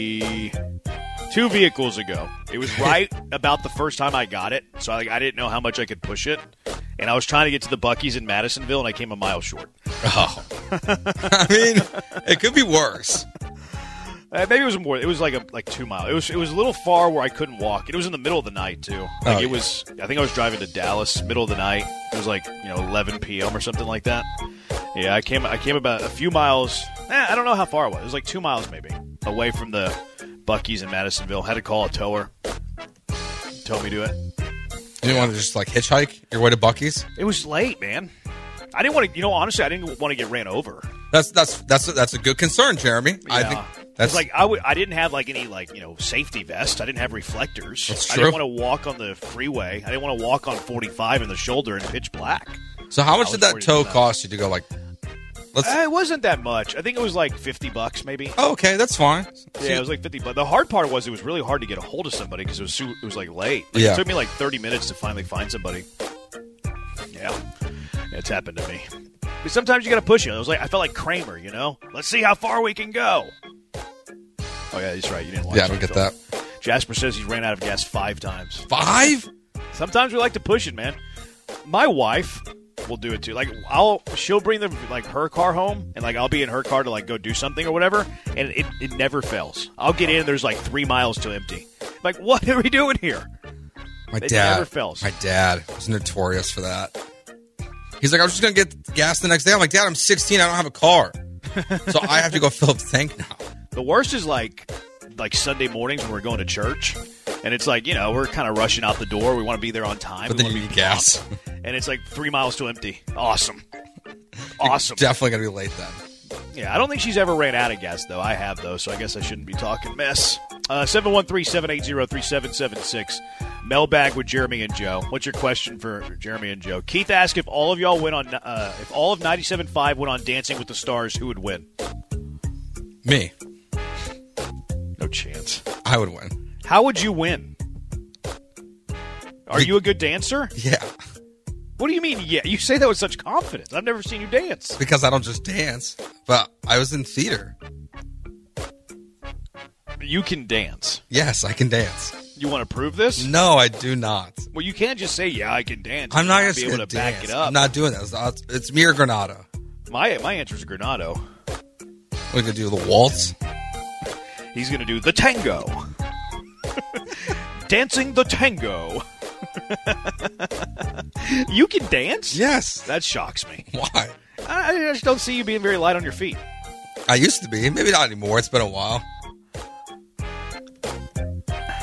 2 vehicles ago. It was right about the first time I got it, so I didn't know how much I could push it. And I was trying to get to the Buc-ee's in Madisonville, and I came a mile short. Oh. I mean, it could be worse. Maybe it was more. It was like 2 miles. It was a little far where I couldn't walk. It was in the middle of the night too. I think I was driving to Dallas, middle of the night. It was 11 p.m. or something like that. Yeah, I came about a few miles. I don't know how far it was. It was like 2 miles maybe away from the Buc-ee's in Madisonville. Had to call a tower. Told me to do it. You didn't want to just hitchhike your way to Buc-ee's? It was late, man. I didn't want to. Honestly, I didn't want to get ran over. That's a good concern, Jeremy. Yeah. I think that's I didn't have any safety vest. I didn't have reflectors. That's true. I didn't want to walk on the freeway. I didn't want to walk on 45 in the shoulder in pitch black. So how much did that tow cost you to go it wasn't that much. I think it was $50 maybe. Oh, okay, that's fine. Yeah, it was $50. The hard part was it was really hard to get a hold of somebody because it was late. Yeah. It took me 30 minutes to finally find somebody. Yeah, it's happened to me. But sometimes you got to push it. I felt like Kramer, Let's see how far we can go. Oh yeah, he's right. You didn't watch I don't get that. Jasper says he's ran out of gas 5 times. 5? Sometimes we like to push it, man. My wife will do it too. She'll bring her car home, and I'll be in her car to go do something or whatever, and it never fails. I'll get in, there's 3 miles to empty. What are we doing here? It never fails. My dad was notorious for that. He's like, I was just going to get gas the next day. I'm like, Dad, I'm 16. I don't have a car. So I have to go fill up the tank now. The worst is Sunday mornings when we're going to church. And it's we're kind of rushing out the door. We want to be there on time. But then you need gas. And it's 3 miles to empty. Awesome. Awesome. You're definitely going to be late then. Yeah, I don't think she's ever ran out of gas, though. I have, though, so I guess I shouldn't be talking mess. 713-780-3776. Mailbag with Jeremy and Joe. What's your question for Jeremy and Joe? Keith asked if all of y'all went on, if all of 97.5 went on Dancing with the Stars, who would win? Me. No chance. I would win. How would you win? Are you a good dancer? Yeah. What do you mean, yeah? You say that with such confidence. I've never seen you dance. Because I don't just dance, but I was in theater. You can dance. Yes, I can dance. You want to prove this? No, I do not. Well, you can't just say, yeah, I can dance. I'm not going to be able to back it up. I'm not doing that. It's me or Granado. My answer is Granado. We're going to do the waltz. He's going to do the tango. Dancing the tango. You can dance? Yes. That shocks me. Why? I just don't see you being very light on your feet. I used to be. Maybe not anymore. It's been a while.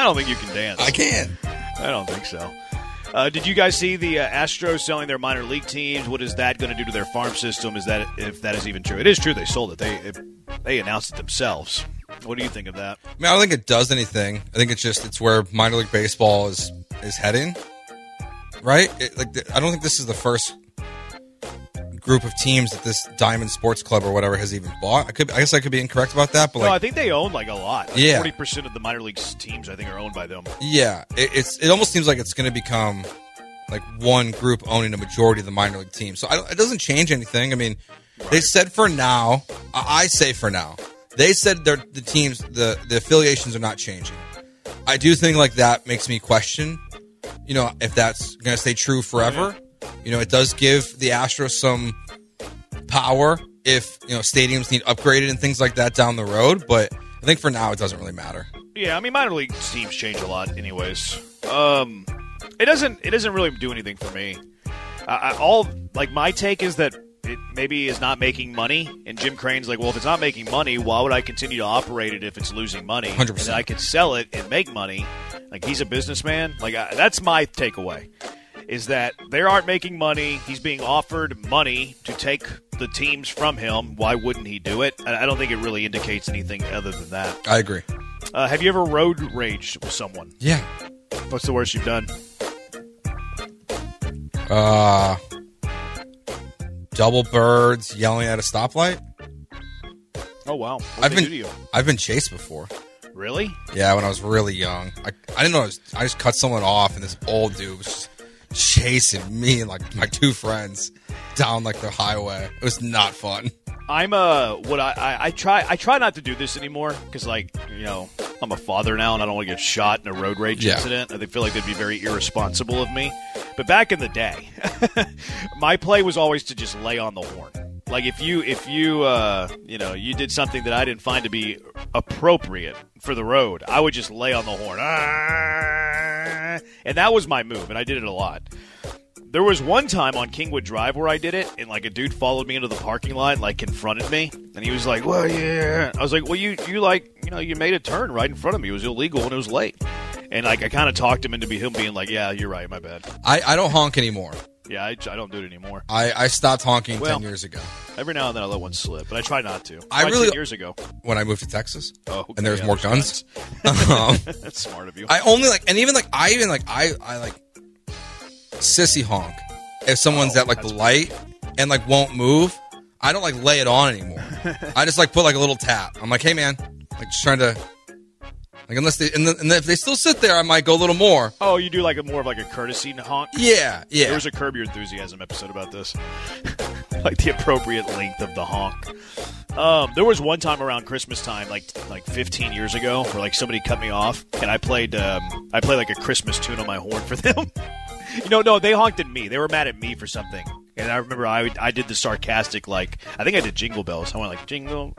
don't think you can dance. I can. I don't think so. Did you guys see the Astros selling their minor league teams? What is that going to do to their farm system? If that is even true? It is true. They sold it. They announced it themselves. What do you think of that? I mean, I don't think it does anything. I think it's where minor league baseball is heading, right? I don't think this is the first group of teams that this Diamond Sports Club or whatever has even bought. I guess I could be incorrect about that, but I think they own a lot. 40% of the minor league teams I think are owned by them. Yeah, it almost seems like it's going to become like one group owning a majority of the minor league teams. So it doesn't change anything. I mean, they said for now. I say for now. They said the teams, the affiliations are not changing. I do think like that makes me question, if that's going to stay true forever. It does give the Astros some power if, stadiums need upgraded and things like that down the road. But I think for now it doesn't really matter. Yeah, I mean, minor league teams change a lot anyways. It doesn't really do anything for me. My take is that it maybe is not making money, and Jim Crane's like, well, if it's not making money, why would I continue to operate it if it's losing money? 100%. And then I could sell it and make money. Like, he's a businessman. That's my takeaway, is that they aren't making money. He's being offered money to take the teams from him. Why wouldn't he do it? I don't think it really indicates anything other than that. I agree. Have you ever road raged with someone? Yeah. What's the worst you've done? Double birds yelling at a stoplight. Oh wow! What did they do to you? I've been chased before. Really? Yeah, when I was really young. I didn't know. I just cut someone off, and this old dude was just chasing me and like my two friends down like the highway. It was not fun. I'm I try not to do this anymore because I'm a father now and I don't want to get shot in a road rage incident. I feel like that'd be very irresponsible of me. But back in the day, my play was always to just lay on the horn. Like if you did something that I didn't find to be appropriate for the road, I would just lay on the horn. And that was my move, and I did it a lot. There was one time on Kingwood Drive where I did it, and a dude followed me into the parking lot, confronted me, and he was like, "Well, yeah." I was like, "Well, you made a turn right in front of me. It was illegal and it was late." And I kind of talked him into him being like, "Yeah, you're right, my bad." I don't honk anymore. Yeah, I don't do it anymore. I stopped honking 10 years ago. Every now and then I let one slip, but I try not to. 10 years ago. When I moved to Texas. Oh, okay, and there was more guns. That's smart of you. I only I sissy honk if someone's at the light and won't move. I don't lay it on anymore. I just put a little tap. I'm like, hey man, just trying to unless they and if they still sit there, I might go a little more. Oh, you do more of a courtesy honk? Yeah. There was a Curb Your Enthusiasm episode about this. The appropriate length of the honk. There was one time around Christmas time, like 15 years ago, where somebody cut me off, and I played a Christmas tune on my horn for them. No, they honked at me. They were mad at me for something. And I remember I did the sarcastic, I think I did Jingle Bells. I went jingle.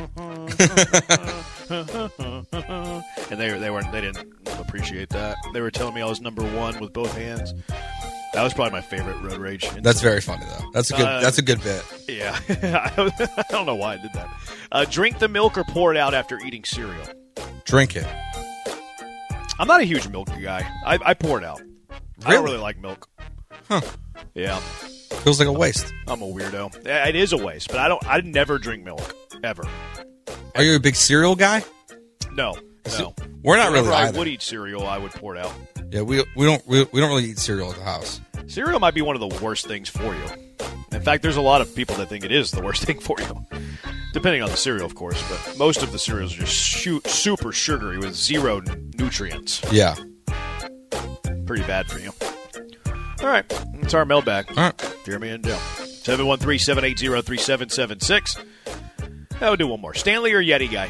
And they didn't appreciate that. They were telling me I was number one with both hands. That was probably my favorite road rage incident. That's very funny though. That's a good bit. Yeah. I don't know why I did that. Drink the milk or pour it out after eating cereal. Drink it. I'm not a huge milk guy. I pour it out. Really? I don't really like milk. Huh. Yeah. Feels like a waste. I'm a weirdo. It is a waste, but I never drink milk. Ever. Are you a big cereal guy? No. We're not really either. either. I would eat cereal, I would pour it out. Yeah, we don't really eat cereal at the house. Cereal might be one of the worst things for you. In fact, there's a lot of people that think it is the worst thing for you. Depending on the cereal, of course, but most of the cereals are just super sugary with zero nutrients. Yeah. Pretty bad for you. All right, that's our mailbag. All right. Jeremy and Joe. 713-780-3776. I'll do one more. Stanley or Yeti guy?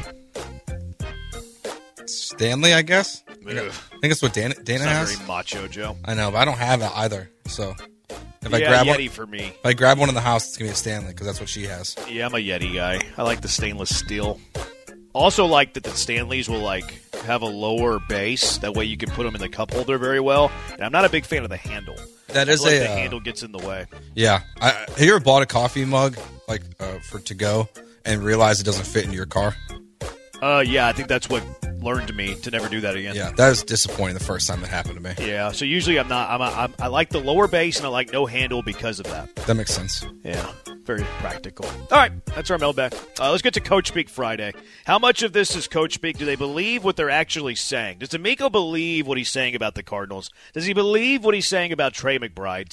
Stanley, I guess. I think that's what Dana has. Very macho, Joe. I know, but I don't have it either. So if I grab Yeti one, for me. If I grab one in the house, it's gonna be a Stanley because that's what she has. Yeah, I'm a Yeti guy. I like the stainless steel. Also, like that the Stanleys will have a lower base. That way, you can put them in the cup holder very well. And I'm not a big fan of the handle. That is the handle gets in the way. Yeah, have you ever bought a coffee mug for to go and realized it doesn't fit into your car? Yeah, I think that's what learned me to never do that again. Yeah, that was disappointing the first time it happened to me. Yeah, so usually I like the lower bass and I like no handle because of that. That makes sense. Yeah, very practical. All right, that's our mailbag. Let's get to Coach Speak Friday. How much of this is Coach Speak? Do they believe what they're actually saying? Does Amico believe what he's saying about the Cardinals? Does he believe what he's saying about Trey McBride?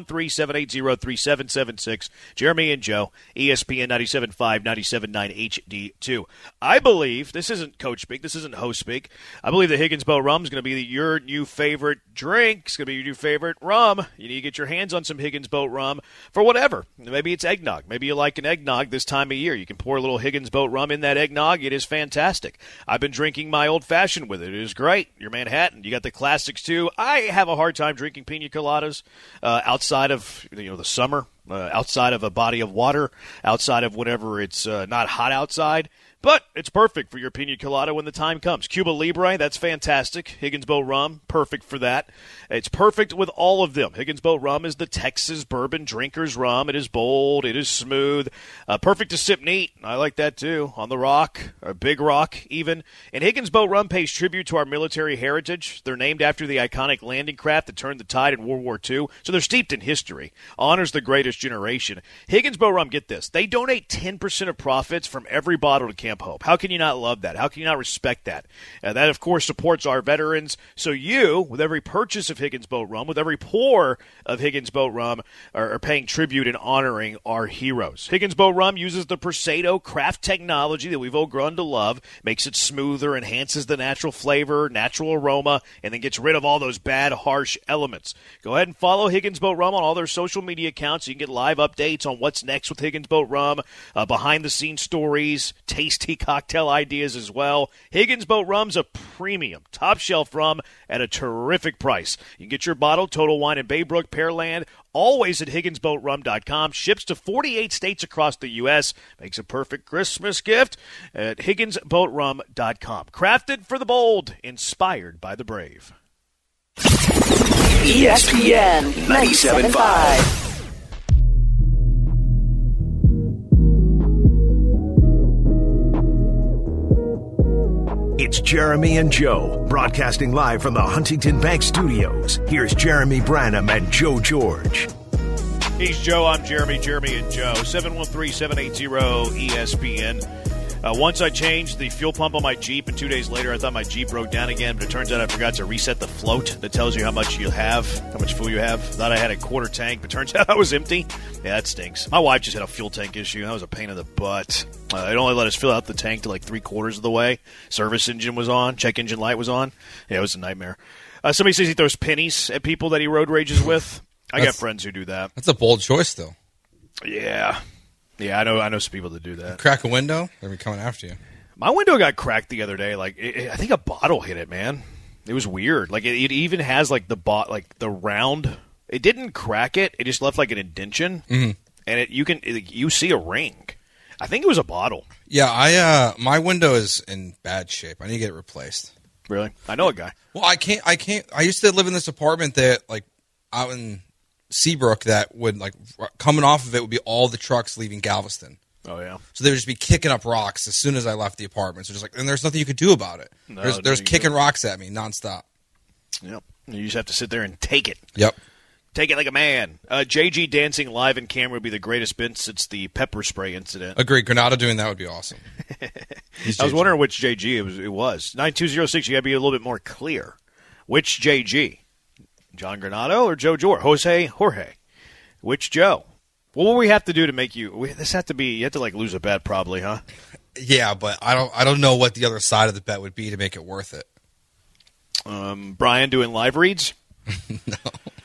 713-780-3776. Jeremy and Joe, ESPN 97.5, 97.9 HD2. I believe, this isn't Coach Speak, this isn't Host Speak, I believe the Higgins Boat Rum is going to be your new favorite drink. It's going to be your new favorite rum. You need to get your hands on some Higgins Boat Rum for whatever. Maybe it's eggnog. Maybe you like an eggnog this time of year. You can pour a little Higgins Boat Rum in that eggnog. It is fantastic. I've been drinking my old-fashioned with it. It is great. Your Manhattan. You got the classics, too. I have a hard time drinking pina coladas outside of the summer, outside of a body of water, outside of whenever it's not hot outside. But it's perfect for your pina colada when the time comes. Cuba Libre, that's fantastic. Higgins Boat Rum, perfect for that. It's perfect with all of them. Higgins Boat Rum is the Texas bourbon drinker's rum. It is bold. It is smooth. Perfect to sip neat. I like that too. On the rock, or Big Rock even. And Higgins Boat Rum pays tribute to our military heritage. They're named after the iconic landing craft that turned the tide in World War II. So they're steeped in history. Honors the greatest generation. Higgins Boat Rum, get this. They donate 10% of profits from every bottle to Camp Hope. How can you not love that? How can you not respect that? That, of course, supports our veterans. So you, with every purchase of Higgins Boat Rum, with every pour of Higgins Boat Rum, are paying tribute and honoring our heroes. Higgins Boat Rum uses the Persado craft technology that we've all grown to love, makes it smoother, enhances the natural flavor, natural aroma, and then gets rid of all those bad, harsh elements. Go ahead and follow Higgins Boat Rum on all their social media accounts. You can get live updates on what's next with Higgins Boat Rum, behind-the-scenes stories, tasty cocktail ideas as well. Higgins Boat Rum's a premium, top-shelf rum at a terrific price. You can get your bottle, Total Wine in Baybrook, Pearland, always at HigginsBoatRum.com. Ships to 48 states across the U.S. Makes a perfect Christmas gift at HigginsBoatRum.com. Crafted for the bold, inspired by the brave. ESPN 97.5. It's Jeremy and Joe, broadcasting live from the Huntington Bank Studios. Here's Jeremy Branham and Joe George. He's Joe, I'm Jeremy and Joe. 713-780-ESPN. Once I changed the fuel pump on my Jeep, and 2 days later I thought my Jeep broke down again, but it turns out I forgot to reset the float that tells you how much you have, how much fuel you have. Thought I had a quarter tank, but turns out I was empty. Yeah, that stinks. My wife just had a fuel tank issue. That was a pain in the butt. It only let us fill out the tank to like 3/4 of the way. Service engine was on. Check engine light was on. Yeah, it was a nightmare. Somebody says he throws pennies at people that he road rages with. I got friends who do that. That's a bold choice, though. Yeah. Yeah, I know some people that do that. You crack a window, they'll be coming after you. My window got cracked the other day. Like I think a bottle hit it, man. It was weird. Like it even has like the round. It didn't crack it. It just left like an indentation, and you see a ring. I think it was a bottle. Yeah, my window is in bad shape. I need to get it replaced. Really? I know a guy. Well, I can't. I used to live in this apartment that like out in Seabrook that would like coming off of it would be all the trucks leaving Galveston. Oh yeah. So they would just be kicking up rocks as soon as I left the apartment. So just like, and there's nothing you could do about it. No, there's kicking rocks at me nonstop. Yep. You just have to sit there and take it. Yep. Take it like a man. JG dancing live in camera would be the greatest bit since the pepper spray incident. Agreed. Granado doing that would be awesome. I was wondering which JG it was. 9206, you got to be a little bit more clear. Which JG? John Granado or Joe George? Jorge. Which Joe? What will we have to do to make you? You have to like lose a bet probably, huh? Yeah, but I don't know what the other side of the bet would be to make it worth it. Brian doing live reads? No.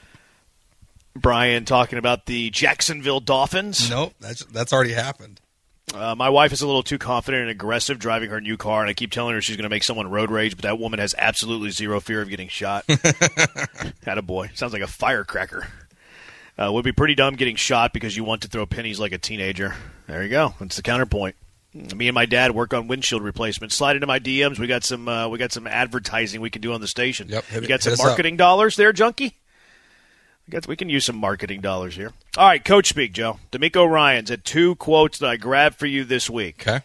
Brian talking about the Jacksonville Dolphins? Nope, that's already happened. My wife is a little too confident and aggressive driving her new car, and I keep telling her she's going to make someone road rage, but that woman has absolutely zero fear of getting shot. Attaboy. Sounds like a firecracker. Would be pretty dumb getting shot because you want to throw pennies like a teenager. There you go. That's the counterpoint. Me and my dad work on windshield replacement. Slide into my DMs. We got some advertising we can do on the station. Yep. You got some marketing dollars there, Junkie? I guess we can use some marketing dollars here. All right, Coach Speak, Joe. D'Amico Ryans had 2 quotes that I grabbed for you this week. Okay.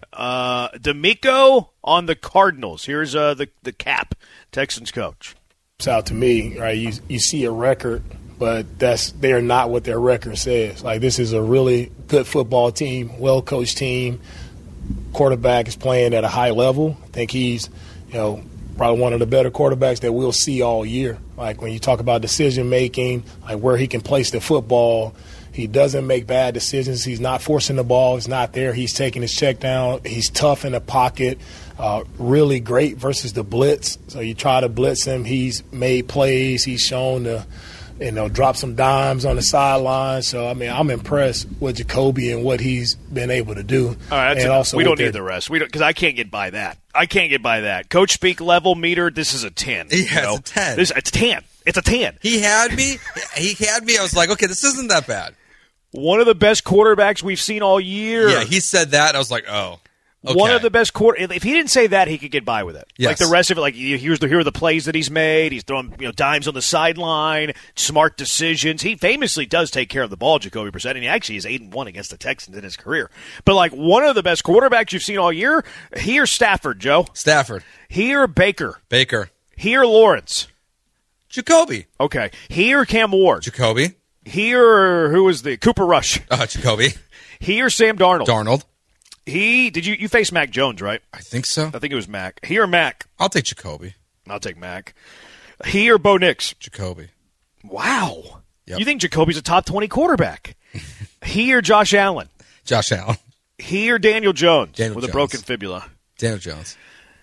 D'Amico on the Cardinals. Here's the cap, Texans coach. It's out to me, right? You see a record, but they are not what their record says. Like, this is a really good football team, well-coached team. Quarterback is playing at a high level. I think he's, probably one of the better quarterbacks that we'll see all year. Like, when you talk about decision-making, like where he can place the football, he doesn't make bad decisions. He's not forcing the ball. He's not there. He's taking his check down. He's tough in the pocket, really great versus the blitz. So you try to blitz him. He's made plays. He's shown to drop some dimes on the sideline. So, I mean, I'm impressed with Jacoby and what he's been able to do. All right, and also we don't need the rest. We don't, because I can't get by that. Coach Speak level meter, this is a 10. Yeah, it's a 10. It's 10. It's a 10. He had me. I was like, okay, this isn't that bad. One of the best quarterbacks we've seen all year. Yeah, he said that. I was like, oh. Okay. One of the best If he didn't say that, he could get by with it. Yes. Like the rest of it, like here are the plays that he's made. He's throwing dimes on the sideline, smart decisions. He famously does take care of the ball, Jacoby Brissett, and he actually is 8-1 against the Texans in his career. But like one of the best quarterbacks you've seen all year, he or Stafford, Joe? Stafford. He or Baker? Baker. He or Lawrence? Jacoby. Okay. He or Cam Ward? Jacoby. He or who was the Cooper Rush? Jacoby. He or Sam Darnold? Darnold. You faced Mac Jones, right? I think so. I think it was Mac. He or Mac? I'll take Jacoby. I'll take Mac. He or Bo Nix? Jacoby. Wow. Yep. You think Jacoby's a top 20 quarterback? He or Josh Allen? Josh Allen. He or Daniel Jones with Jones. A broken fibula? Daniel Jones.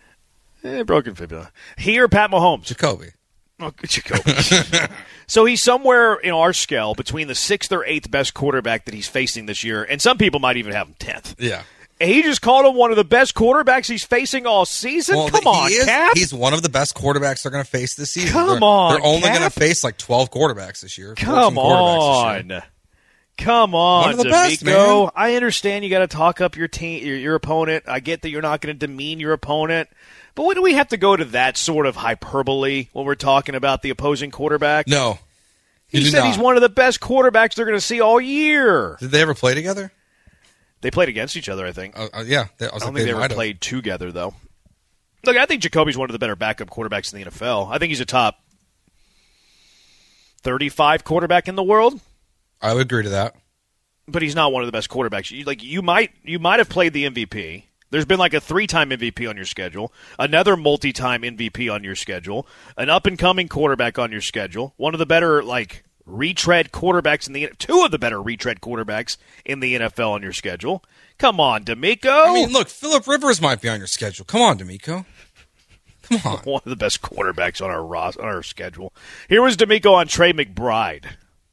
Broken fibula. He or Pat Mahomes? Jacoby. Oh, Jacoby. So he's somewhere in our scale between the 6th or 8th best quarterback that he's facing this year, and some people might even have him 10th. Yeah. And he just called him one of the best quarterbacks he's facing all season? Well, Come on, Cap. He's one of the best quarterbacks they're going to face this season. Come they're on, only Cap. going to face like 12 quarterbacks this year. Come on. Come on, one of the best, D'Amico. man. I understand you got to talk up your team, your opponent. I get that you're not going to demean your opponent. But when do we have to go to that sort of hyperbole when we're talking about the opposing quarterback? No. He said he's one of the best quarterbacks they're going to see all year. Did they ever play together? They played against each other, I think. Yeah. I don't think they ever played together, though. Look, I think Jacoby's one of the better backup quarterbacks in the NFL. I think he's a top 35 quarterback in the world. I would agree to that. But he's not one of the best quarterbacks. You might have played the MVP. There's been like a 3-time MVP on your schedule, another multi-time MVP on your schedule, an up-and-coming quarterback on your schedule, one of the better retread quarterbacks two of the better retread quarterbacks in the NFL on your schedule. Come on, D'Amico. I mean, look, Phillip Rivers might be on your schedule. Come on, D'Amico. Come on. One of the best quarterbacks on our schedule. Here was D'Amico on Trey McBride.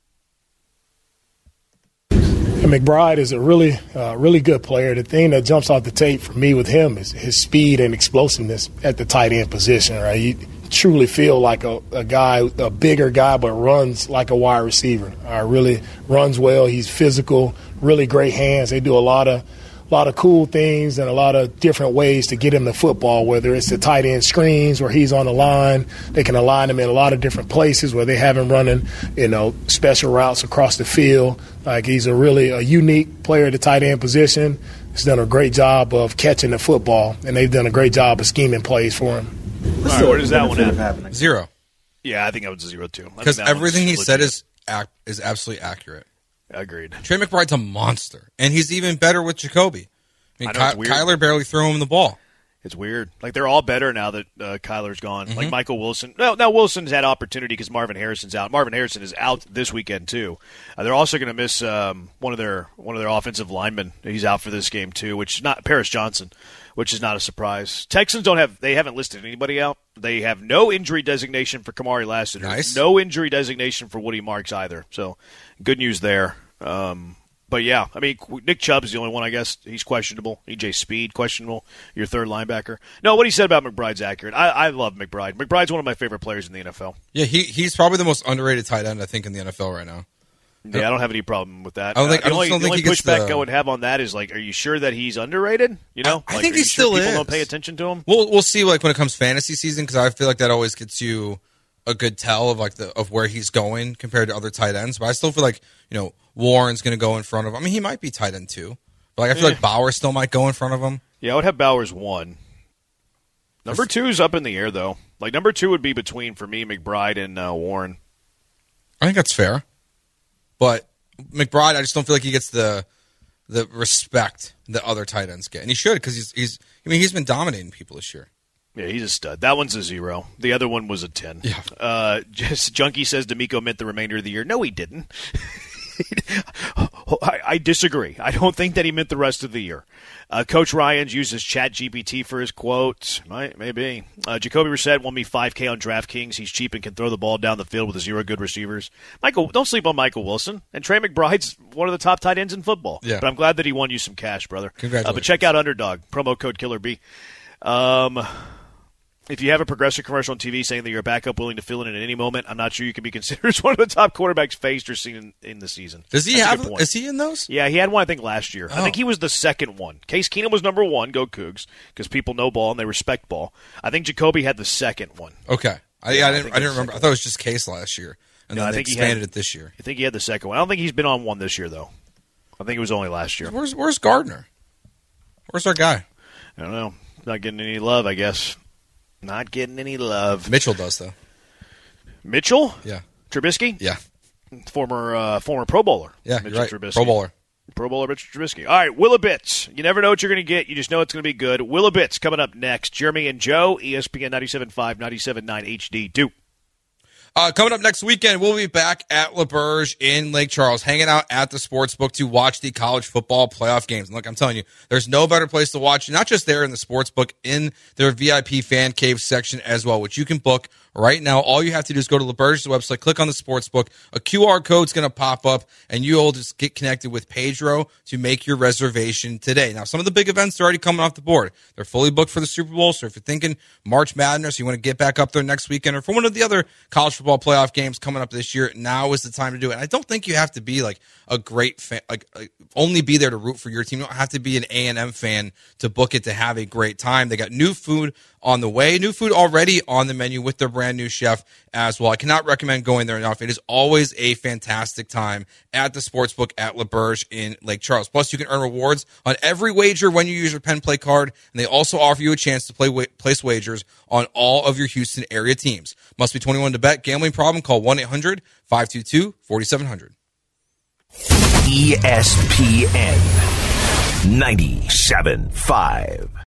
McBride is a really good player. The thing that jumps off the tape for me with him is his speed and explosiveness at the tight end position. Right, you truly feel like a bigger guy, but runs like a wide receiver. Really runs well. He's physical, really great hands. They do a lot of cool things and a lot of different ways to get him the football, whether it's the tight end screens where he's on the line. They can align him in a lot of different places where they have him running, special routes across the field. Like, he's a unique player at the tight end position. He's done a great job of catching the football, and they've done a great job of scheming plays for him. All right, where does that one happen? 0. Yeah, I think that was a 0 too. Because everything he said is absolutely accurate. Agreed. Trey McBride's a monster, and he's even better with Jacoby. I mean, Kyler barely threw him the ball. It's weird. Like, they're all better now that Kyler's gone. Like Michael Wilson. Now Wilson's had opportunity because Marvin Harrison's out. Marvin Harrison is out this weekend too. They're also going to miss one of their offensive linemen. He's out for this game too, which is not Paris Johnson, which is not a surprise. Texans haven't listed anybody out. They have no injury designation for Kamari Lassiter. Nice. No injury designation for Woody Marks either. So good news there. But, yeah, I mean, Nick Chubb is the only one, I guess. He's questionable. E.J. Speed, questionable. Your third linebacker. No, what he said about McBride's accurate. I love McBride. McBride's one of my favorite players in the NFL. Yeah, he's probably the most underrated tight end, I think, in the NFL right now. Yeah, I don't have any problem with that. I don't think the only he gets pushback I would have on that is, are you sure that he's underrated? I think he still sure is. People don't pay attention to him? We'll see, when it comes fantasy season, because I feel like that always gets you a good tell of of where he's going compared to other tight ends. But I still feel like, Warren's going to go in front of him. I mean, he might be tight end 2. But I feel like Bowers still might go in front of him. Yeah, I would have Bowers 1. Number 2 is up in the air, though. Like, number 2 would be between, for me, McBride and Warren. I think that's fair. But McBride, I just don't feel like he gets the respect that other tight ends get. And he should, because he's been dominating people this year. Yeah, he's a stud. That one's a 0. The other one was a 10. Yeah. Just Junkie says DeMeco meant the remainder of the year. No, he didn't. I disagree. I don't think that he meant the rest of the year. Coach Ryans uses ChatGPT for his quotes. Maybe. Jacoby Brissett won me $5K on DraftKings. He's cheap and can throw the ball down the field with 0 good receivers. Michael, don't sleep on Michael Wilson. And Trey McBride's one of the top tight ends in football. Yeah. But I'm glad that he won you some cash, brother. Congratulations. But check out Underdog. Promo code KillerB. If you have a Progressive commercial on TV saying that you're a backup willing to fill in at any moment, I'm not sure you can be considered as one of the top quarterbacks faced or seen in the season. Does he is he in those? Yeah, he had one, I think, last year. I think he was the second one. Case Keenum was number 1, go Cougs, because people know ball and they respect ball. I think Jacoby had the second one. Okay. I didn't remember. I thought it was just Case last year. And then they expanded it this year. I think he had the second one. I don't think he's been on one this year, though. I think it was only last year. Where's Gardner? Where's our guy? I don't know. Not getting any love, I guess. Not getting any love. Mitchell does, though. Mitchell? Yeah. Trubisky? Yeah. Former Pro Bowler. Yeah, Mitchell you're right. Trubisky. Pro Bowler. Pro Bowler Mitchell Trubisky. All right, Willabits. You never know what you're going to get. You just know it's going to be good. Willabits coming up next. Jeremy and Joe, ESPN 97.5, 97.9 HD. Do. Coming up next weekend, we'll be back at LaBerge in Lake Charles, hanging out at the Sportsbook to watch the college football playoff games. And look, I'm telling you, there's no better place to watch, not just there in the Sportsbook, in their VIP fan cave section as well, which you can book right now. All you have to do is go to LaBerge's website, click on the Sportsbook. A QR code's going to pop up, and you'll just get connected with Pedro to make your reservation today. Now, some of the big events are already coming off the board. They're fully booked for the Super Bowl, so if you're thinking March Madness, you want to get back up there next weekend, or for one of the other college football playoff games coming up this year, now is the time to do it. And I don't think you have to be like a great fan, only be there to root for your team. You don't have to be an A&M fan to book it to have a great time. They got new food on the way, new food already on the menu with their brand new chef as well. I cannot recommend going there enough. It is always a fantastic time at the Sportsbook at LaBerge in Lake Charles. Plus, you can earn rewards on every wager when you use your Penn Play card, and they also offer you a chance to place wagers on all of your Houston area teams. Must be 21 to bet. Gambling problem? Call 1-800-522-4700. ESPN 97.5.